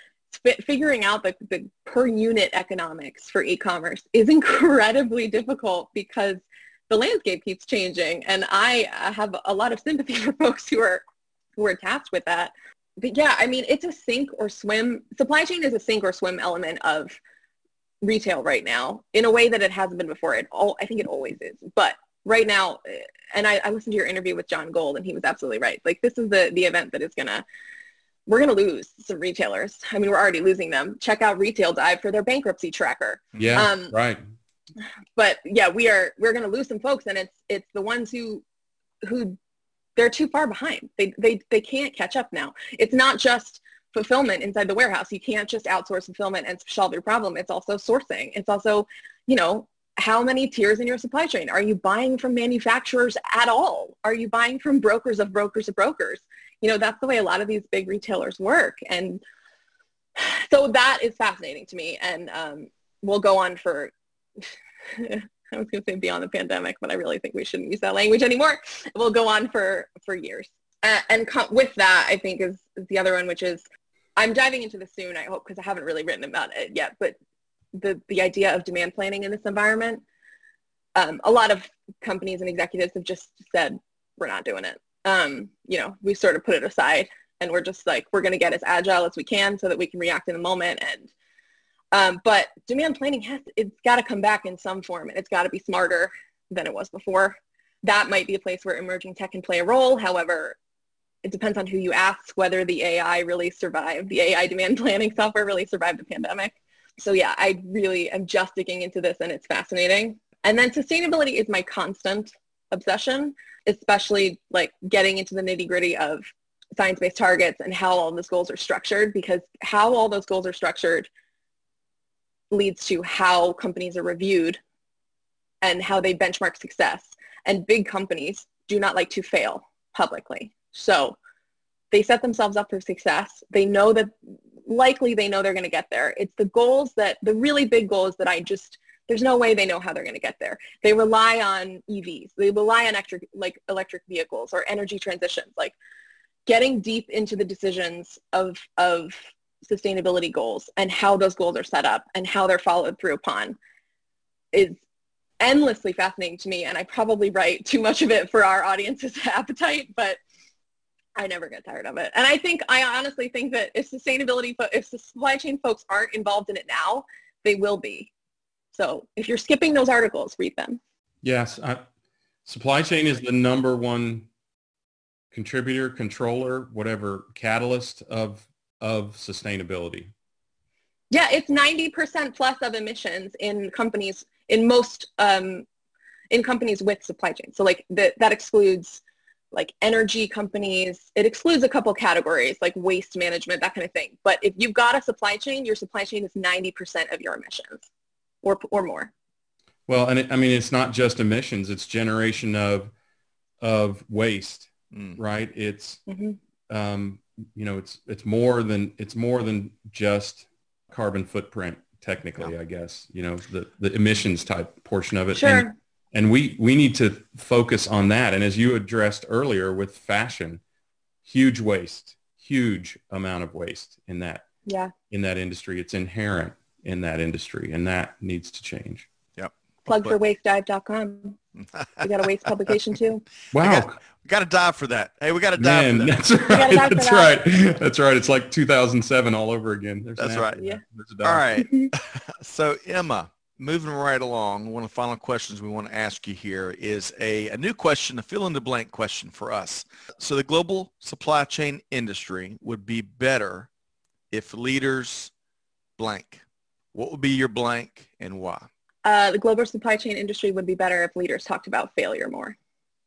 F- figuring out the, the per unit economics for e-commerce is incredibly difficult because the landscape keeps changing. And I have a lot of sympathy for folks who are who are tasked with that. But yeah, I mean, it's a sink or swim. Supply chain is a sink or swim element of retail right now in a way that it hasn't been before. It all, I think it always is. But right now, and I, I listened to your interview with John Gold, and he was absolutely right. Like, this is the, the event that is going to, we're going to lose some retailers. I mean, we're already losing them. Check out Retail Dive for their bankruptcy tracker. Yeah, um, right. But yeah, we are, we're going to lose some folks, and it's, it's the ones who, who, they're too far behind. They, they, they can't catch up now. It's not just fulfillment inside the warehouse. You can't just outsource fulfillment and solve your problem. It's also sourcing. It's also, you know, how many tiers in your supply chain? Are you buying from manufacturers at all? Are you buying from brokers of brokers of brokers? You know, that's the way a lot of these big retailers work. And So that is fascinating to me, and um, we'll go on for, I was going to say beyond the pandemic, but I really think we shouldn't use that language anymore. We'll go on for, for years. Uh, and com- with that, I think is, is the other one, which is, I'm diving into this soon, I hope, because I haven't really written about it yet, but the, the idea of demand planning in this environment, um, a lot of companies and executives have just said, we're not doing it. Um, you know, we sort of put it aside, and we're just like, we're going to get as agile as we can so that we can react in the moment. And um, but demand planning has, it's got to come back in some form, and it's got to be smarter than it was before. That might be a place where emerging tech can play a role. However, it depends on who you ask whether the A I really survived, the A I demand planning software really survived the pandemic. So yeah, I really am just digging into this, and it's fascinating. And then sustainability is my constant obsession, especially like getting into the nitty gritty of science-based targets and how all those goals are structured, because how all those goals are structured leads to how companies are reviewed and how they benchmark success. And big companies do not like to fail publicly. So they set themselves up for success. They know that, likely they know they're going to get there. It's the goals that, the really big goals that I just, there's no way they know how they're going to get there. They rely on E Vs. They rely on electric, like electric vehicles or energy transitions. Like getting deep into the decisions of, of sustainability goals and how those goals are set up and how they're followed through upon is endlessly fascinating to me. And I probably write too much of it for our audience's appetite, but I never get tired of it. And I think, I honestly think that if sustainability, if the supply chain folks aren't involved in it now, they will be. So if you're skipping those articles, read them. Yes. I, supply chain is the number one contributor, controller, whatever, catalyst of, of sustainability. Yeah, it's ninety percent plus of emissions in companies, in most, um, in companies with supply chain. So like the, that excludes like energy companies. It excludes a couple categories like waste management, that kind of thing. But if you've got a supply chain, your supply chain is ninety percent of your emissions or, or more. Well, and it, I mean, it's not just emissions, it's generation of, of waste, mm. right? It's, mm-hmm. um, you know, it's, it's more than, it's more than just carbon footprint, technically, yeah. I guess, you know, the, the emissions type portion of it. Sure. And, and we, we need to focus on that. And as you addressed earlier with fashion, huge waste, huge amount of waste in that, yeah. in that industry. It's inherent in that industry, and that needs to change. Yep. Plug but, for waste dive dot com. We got a waste publication too. Wow. We got to dive for that. Hey, we got to dive Man, for that. That's right. That's that. right. That's right. It's like two thousand seven all over again. There's that's right. Yeah. All right. So Emma, moving right along, one of the final questions we want to ask you here is a, a new question, a fill in the blank question for us. So the global supply chain industry would be better if leaders blank. What would be your blank and why? Uh, the global supply chain industry would be better if leaders talked about failure more.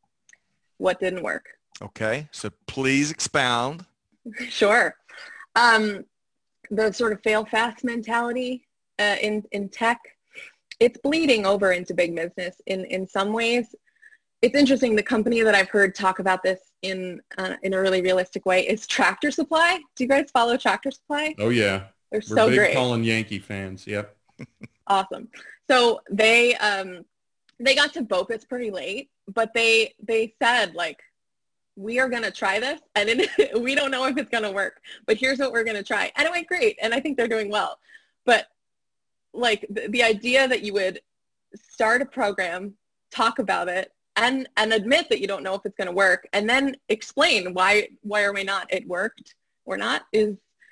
What didn't work? Okay, so please expound. Sure. Um, the sort of fail fast mentality uh, in, in tech, it's bleeding over into big business in, in some ways. It's interesting, the company that I've heard talk about this in, uh, in a really realistic way is Tractor Supply. Do you guys follow Tractor Supply? Oh, yeah. They're We're so big great. Colin Yankee fans. Yep. Awesome. So they um, they got to BOPUS pretty late, but they they said like, we are going to try this, and it, we don't know if it's going to work, but here's what we're going to try. And it went great, and I think they're doing well. But like the, the idea that you would start a program, talk about it, and and admit that you don't know if it's going to work, and then explain why why or why not it worked or not is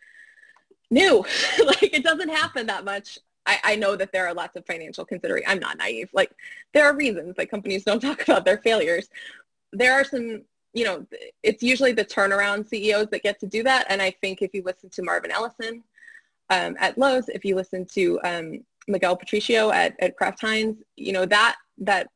new. Like it doesn't happen that much. I, I know that there are lots of financial considerations. I'm not naive. Like there are reasons that companies don't talk about their failures. There are some, you know, it's usually the turnaround C E Os that get to do that. And I think if you listen to Marvin Ellison um, at Lowe's, if you listen to um, Miguel Patricio at, at Kraft Heinz, you know, that, that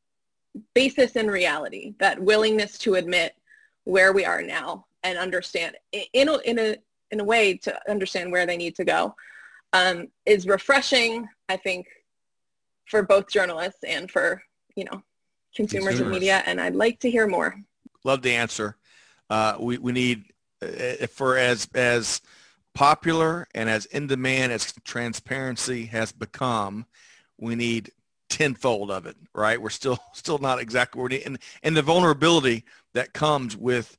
basis in reality, that willingness to admit where we are now and understand in a, in a, in a way to understand where they need to go. Um, is refreshing, I think, for both journalists and for, you know, consumers, consumers of media, and I'd like to hear more. Love the answer. Uh, we, we need, uh, for as, as popular and as in demand as transparency has become, we need tenfold of it, right? We're still still not exactly where we need, and, and the vulnerability that comes with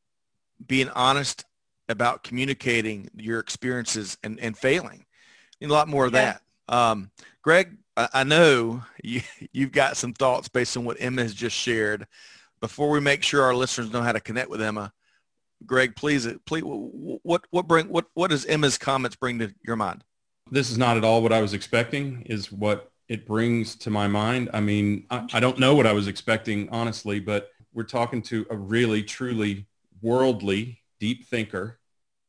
being honest about communicating your experiences and, and failing. Need a lot more of Yeah. that. Um, Greg, I, I know you, you've got some thoughts based on what Emma has just shared. Before we make sure our listeners know how to connect with Emma, Greg, please, please, what what bring what what does Emma's comments bring to your mind? This is not at all what I was expecting, is what it brings to my mind. I mean, I, I don't know what I was expecting, honestly, but we're talking to a really, truly worldly, deep thinker,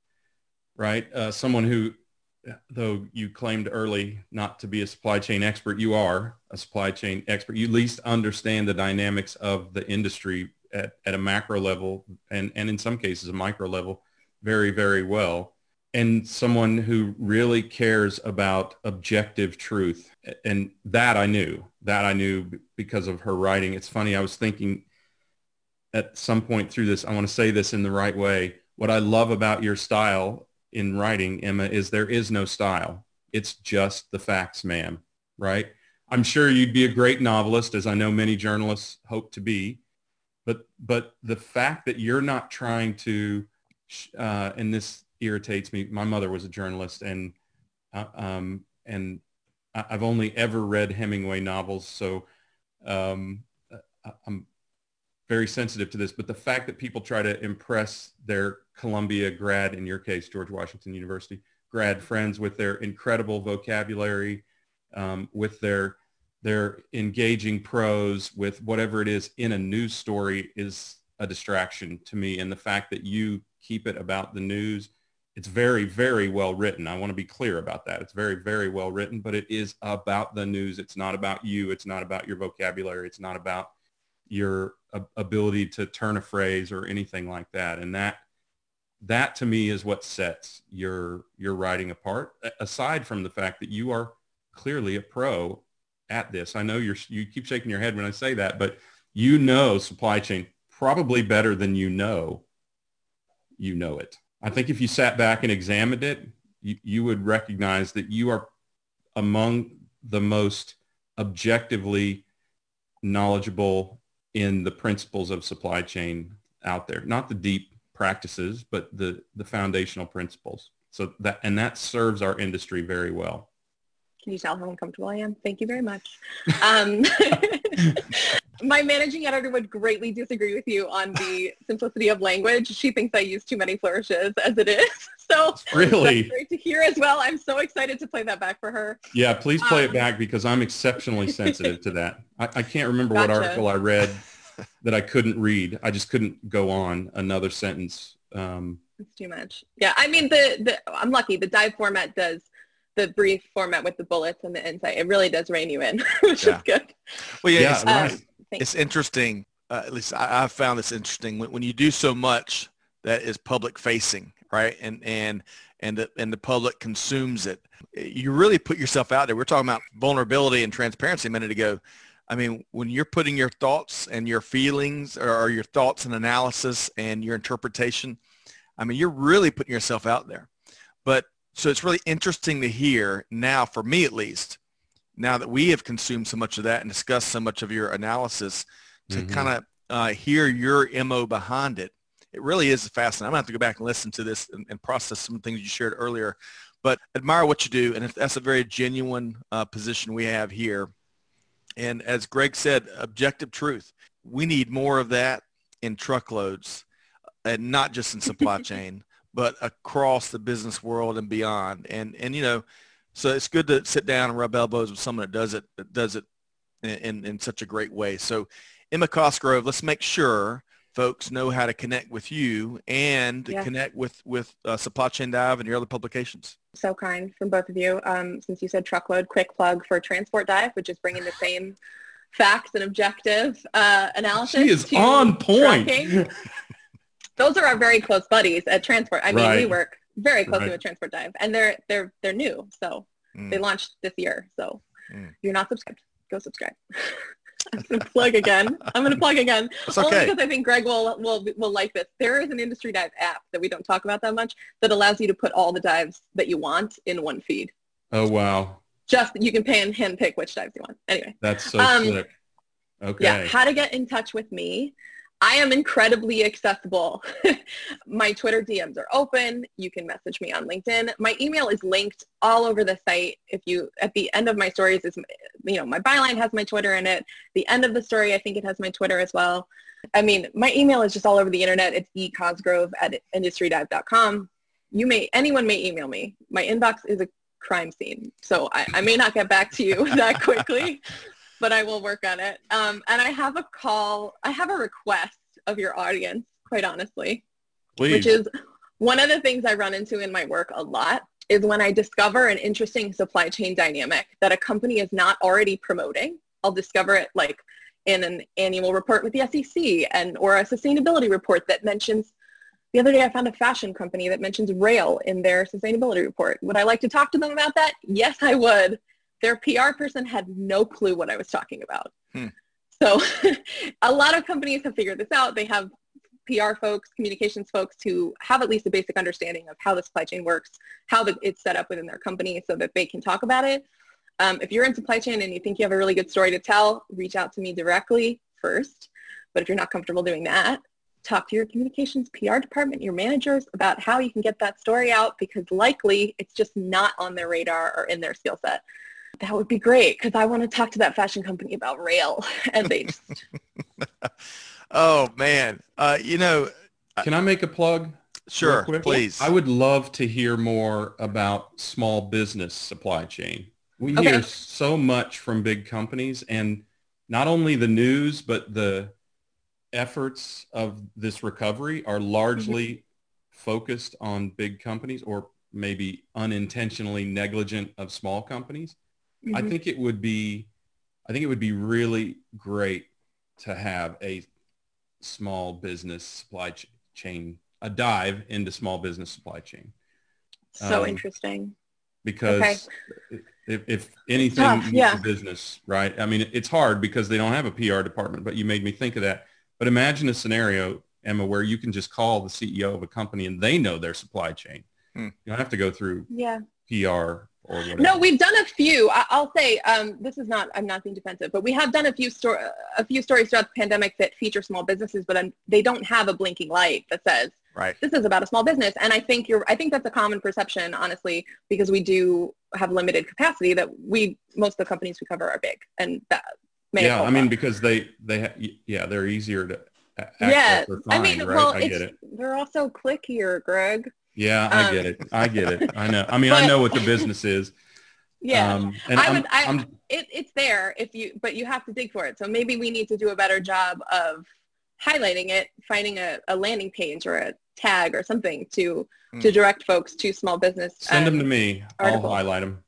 right? Uh, someone who, though you claimed early not to be a supply chain expert, you are a supply chain expert. You at least understand the dynamics of the industry at, at a macro level, and, and in some cases a micro level, very, very well. And someone who really cares about objective truth. And that I knew, that I knew because of her writing. It's funny, I was thinking at some point through this, I want to say this in the right way. What I love about your style in writing, Emma, is there is no style. It's just the facts, ma'am, right? I'm sure you'd be a great novelist, as I know many journalists hope to be. But, but the fact that you're not trying to, uh, and this irritates me. My mother was a journalist, and uh, um, and I've only ever read Hemingway novels, so um, I'm very sensitive to this. But the fact that people try to impress their Columbia grad, in your case, George Washington University grad friends, with their incredible vocabulary, um, with their their engaging prose, with whatever it is in a news story, is a distraction to me. And the fact that you keep it about the news, it's very, very well written. I want to be clear about that. It's very, very well written, but it is about the news. It's not about you. It's not about your vocabulary. It's not about your uh, ability to turn a phrase or anything like that. And that, that to me is what sets your, your writing apart, aside from the fact that you are clearly a pro at this. I know you're, you keep shaking your head when I say that, but you know supply chain probably better than you know, you know it. I think if you sat back and examined it, you, you would recognize that you are among the most objectively knowledgeable in the principles of supply chain out there. Not the deep practices, but the, the foundational principles. So that, and that serves our industry very well. Can you tell how uncomfortable I am? Thank you very much. Um, my managing editor would greatly disagree with you on the simplicity of language. She thinks I use too many flourishes as it is. So really that's great to hear as well. I'm so excited to play that back for her. Yeah, please play um, it back, because I'm exceptionally sensitive to that. I, I can't remember Gotcha. what article I read that I couldn't read. I just couldn't go on another sentence. Um, it's too much. Yeah, I mean, the, the I'm lucky. The dive format does the brief format with the bullets and the insight. It really does rein you in, which Yeah. is good. Well, yeah, Yeah, it's, right. Um, it's interesting. Uh, at least I, I've found this interesting when, when you do so much that is public facing, right? And and and the and the public consumes it. You really put yourself out there. We're talking about vulnerability and transparency a minute ago. I mean, when you're putting your thoughts and your feelings, or, or your thoughts and analysis and your interpretation, I mean, you're really putting yourself out there. But so it's really interesting to hear now, for me at least, now that we have consumed so much of that and discussed so much of your analysis, to Mm-hmm. kind of uh, hear your M O behind it. It really is fascinating. I'm going to have to go back and listen to this and, and process some things you shared earlier. But admire what you do, and if that's a very genuine uh, position we have here. And as Greg said, objective truth. We need more of that in truckloads, and not just in supply chain, but across the business world and beyond. And, and, you know, so it's good to sit down and rub elbows with someone that does it, that does it in, in, in such a great way. So Emma Cosgrove, let's make sure folks know how to connect with you and Yeah. connect with, with uh, Supply Chain Dive and your other publications. So kind from both of you. Um, since you said truckload, quick plug for Transport Dive, which is bringing the same facts and objective uh, analysis. She is to on point. trucking. Those are our very close buddies at Transport. I mean, Right. we work very closely Right. with Transport Dive, and they're they're they're new. So Mm. they launched this year. So Mm. if you're not subscribed, go subscribe. I'm going to plug again. I'm going to plug again. It's Only okay. because I think Greg will, will, will like this. There is an Industry Dive app that we don't talk about that much that allows you to put all the dives that you want in one feed. Oh, wow. Just, you can pay and hand pick which dives you want. Anyway. That's so Um, slick. Okay. Yeah, how to get in touch with me. I am incredibly accessible. My Twitter D Ms are open. You can message me on LinkedIn. My email is linked all over the site. If you, at the end of my stories is, you know, my byline has my Twitter in it. The end of the story, I think it has my Twitter as well. I mean, my email is just all over the internet. It's e cosgrove at industry dive dot com. You may, anyone may email me. My inbox is a crime scene. So I, I may not get back to you that quickly. But I will work on it. Um, and I have a call, I have a request of your audience, quite honestly, Please. which is one of the things I run into in my work a lot is when I discover an interesting supply chain dynamic that a company is not already promoting. I'll discover it like in an annual report with the S E C and or a sustainability report that mentions, the other day I found a fashion company that mentions rail in their sustainability report. Would I like to talk to them about that? Yes, I would. Their P R person had no clue what I was talking about. Hmm. So a lot of companies have figured this out. They have P R folks, communications folks who have at least a basic understanding of how the supply chain works, how the, it's set up within their company so that they can talk about it. Um, if you're in supply chain and you think you have a really good story to tell, reach out to me directly first. But if you're not comfortable doing that, talk to your communications P R department, your managers about how you can get that story out because likely it's just not on their radar or in their skill set. That would be great because I want to talk to that fashion company about rail and they just... Oh, man. Uh, you know... Can I make a plug? Sure, please. I would love to hear more about small business supply chain. We Okay. hear so much from big companies and not only the news, but the efforts of this recovery are largely mm-hmm. focused on big companies or maybe unintentionally negligent of small companies. Mm-hmm. I think it would be, I think it would be really great to have a small business supply ch- chain, a dive into small business supply chain. So um, interesting. Because okay. if, if anything Tough, needs yeah. a business, right? I mean, it's hard because they don't have a P R department, but you made me think of that. But imagine a scenario, Emma, where you can just call the C E O of a company and they know their supply chain. Hmm. You don't have to go through yeah. P R or whatever. No, we've done a few. I- I'll say um, this is not, I'm not being defensive, but we have done a few, sto- a few stories throughout the pandemic that feature small businesses, but um, they don't have a blinking light that says, right. This is about a small business. And I think you're, I think that's a common perception, honestly, because we do have limited capacity that we, most of the companies we cover are big and that may Yeah, I mean, because they, they, ha- yeah, they're easier to access yeah. or find, I mean, right? well, I get it's, it. they're also clickier, Greg. Yeah, I um, get it. I get it. I know. I mean, but, I know what the business is. Yeah, um, and I I'm, would. I, I'm, it, it's there if you, but you have to dig for it. So maybe we need to do a better job of highlighting it, finding a, a landing page or a tag or something to mm. to direct folks to small business. Send um, them to me. Articles. I'll highlight them.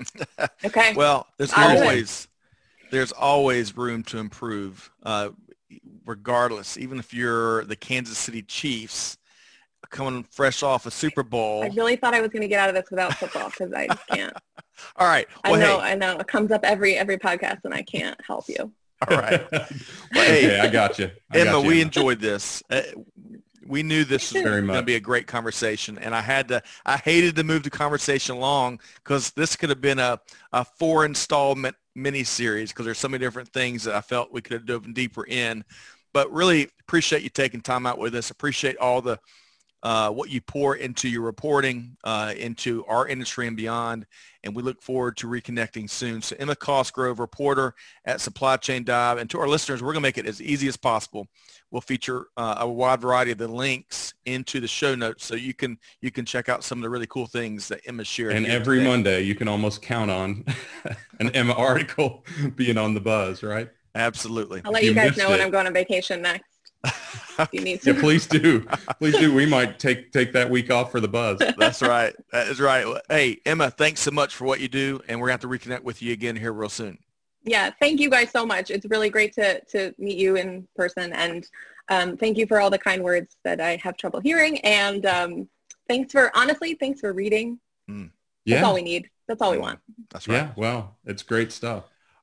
Okay. Well, there's I'll always there's always room to improve, uh, regardless. Even if you're the Kansas City Chiefs, coming fresh off a Super Bowl. I really thought I was going to get out of this without football because I just can't. All right. Well, I know, hey. I know. It comes up every every podcast, and I can't help you. All right. Well, hey, okay, I got you. I Emma, got you, we Emma. enjoyed this. Uh, we knew this was going to be a great conversation, and I had to. I hated to move the conversation along because this could have been a a four installment mini series because there's so many different things that I felt we could have dove deeper in. But really appreciate you taking time out with us. Appreciate all the. Uh, what you pour into your reporting, uh, into our industry and beyond, and we look forward to reconnecting soon. So Emma Cosgrove, reporter at Supply Chain Dive, and to our listeners, we're going to make it as easy as possible. We'll feature uh, a wide variety of the links into the show notes so you can you can check out some of the really cool things that Emma shared. And every today. Monday, you can almost count on an Emma article being on the buzz, right? Absolutely. I'll let you, you guys know it. when I'm going on vacation next. You need to. Yeah, please do. Please do. We might take take that week off for the buzz. That's right. That is right. Hey, Emma, thanks so much for what you do, and we're going to have to reconnect with you again here real soon. Yeah, thank you guys so much. It's really great to to meet you in person, and um, thank you for all the kind words that I have trouble hearing, and um, thanks for, honestly, thanks for reading. Mm. That's yeah. all we need. That's all we want. That's right. Yeah, well, it's great stuff.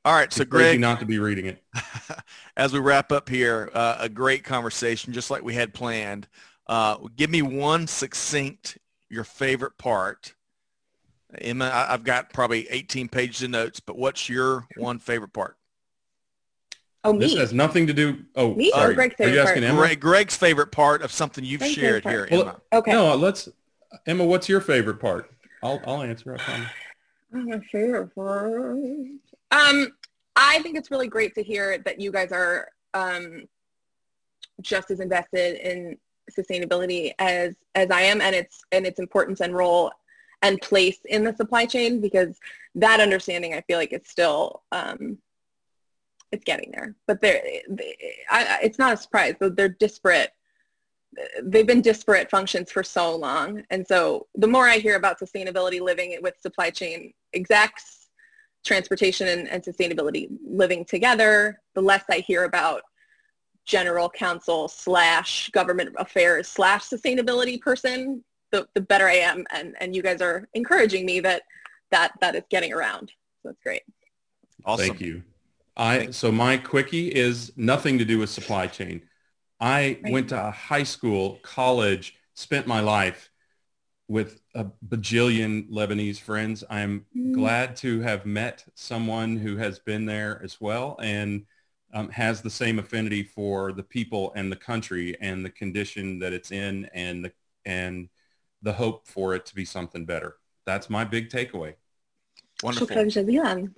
All right, so It's crazy Greg, not to be reading it. as we wrap up here, uh, a great conversation, just like we had planned. Uh, give me one succinct, your favorite part. Emma, I- I've got probably eighteen pages of notes, but what's your one favorite part? Oh, This me. has nothing to do. Oh, Me? sorry. Oh, Greg's Are you favorite asking part. Emma? Greg, Greg's favorite part of something you've Greg's shared favorite here, Well, Emma. Okay. No, let's. Emma, what's your favorite part? I'll I'll answer. I promise. Oh, my favorite part. Um, I think it's really great to hear that you guys are um, just as invested in sustainability as as I am, and its and its importance and role and place in the supply chain, because that understanding, I feel like, it's still um, it's getting there. But they're, they, I, it's not a surprise. They're disparate. They've been disparate functions for so long. And so the more I hear about sustainability living with supply chain execs, transportation and, and sustainability living together, the less I hear about general counsel slash government affairs slash sustainability person, the, the better I am. And, and you guys are encouraging me that, that that is getting around. So it's great. Awesome. Thank you. I so my quickie is nothing to do with supply chain. I Right. went to a high school, college, spent my life with a bajillion Lebanese friends. I'm Mm. glad to have met someone who has been there as well and um, has the same affinity for the people and the country and the condition that it's in and the, and the hope for it to be something better. That's my big takeaway. Wonderful. Shukran jazilan.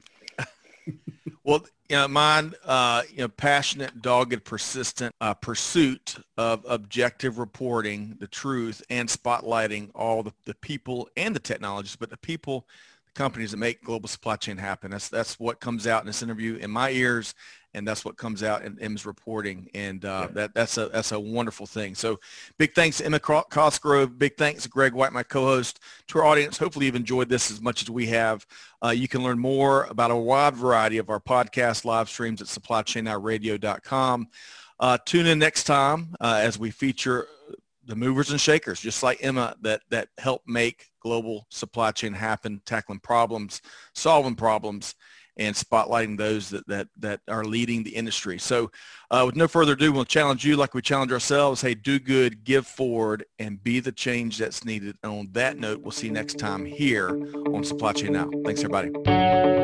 Well, you know, mine, uh, you know, passionate, dogged, persistent uh, pursuit of objective reporting, the truth, and spotlighting all the, the people and the technologies, but the people, the companies that make global supply chain happen. That's that's what comes out in this interview in my ears, and that's what comes out in Emma's reporting, and uh, Yeah. that that's a that's a wonderful thing. So, big thanks to Emma Cosgrove. Big thanks to Greg White, my co-host. To our audience, hopefully you've enjoyed this as much as we have. Uh, you can learn more about a wide variety of our podcast live streams at supply chain now radio dot com. Uh, tune in next time uh, as we feature the movers and shakers, just like Emma, that that help make global supply chain happen, tackling problems, solving problems, and spotlighting those that that that are leading the industry. So uh, with no further ado, we'll challenge you like we challenge ourselves. Hey, do good, give forward, and be the change that's needed. And on that note, we'll see you next time here on Supply Chain Now. Thanks, everybody.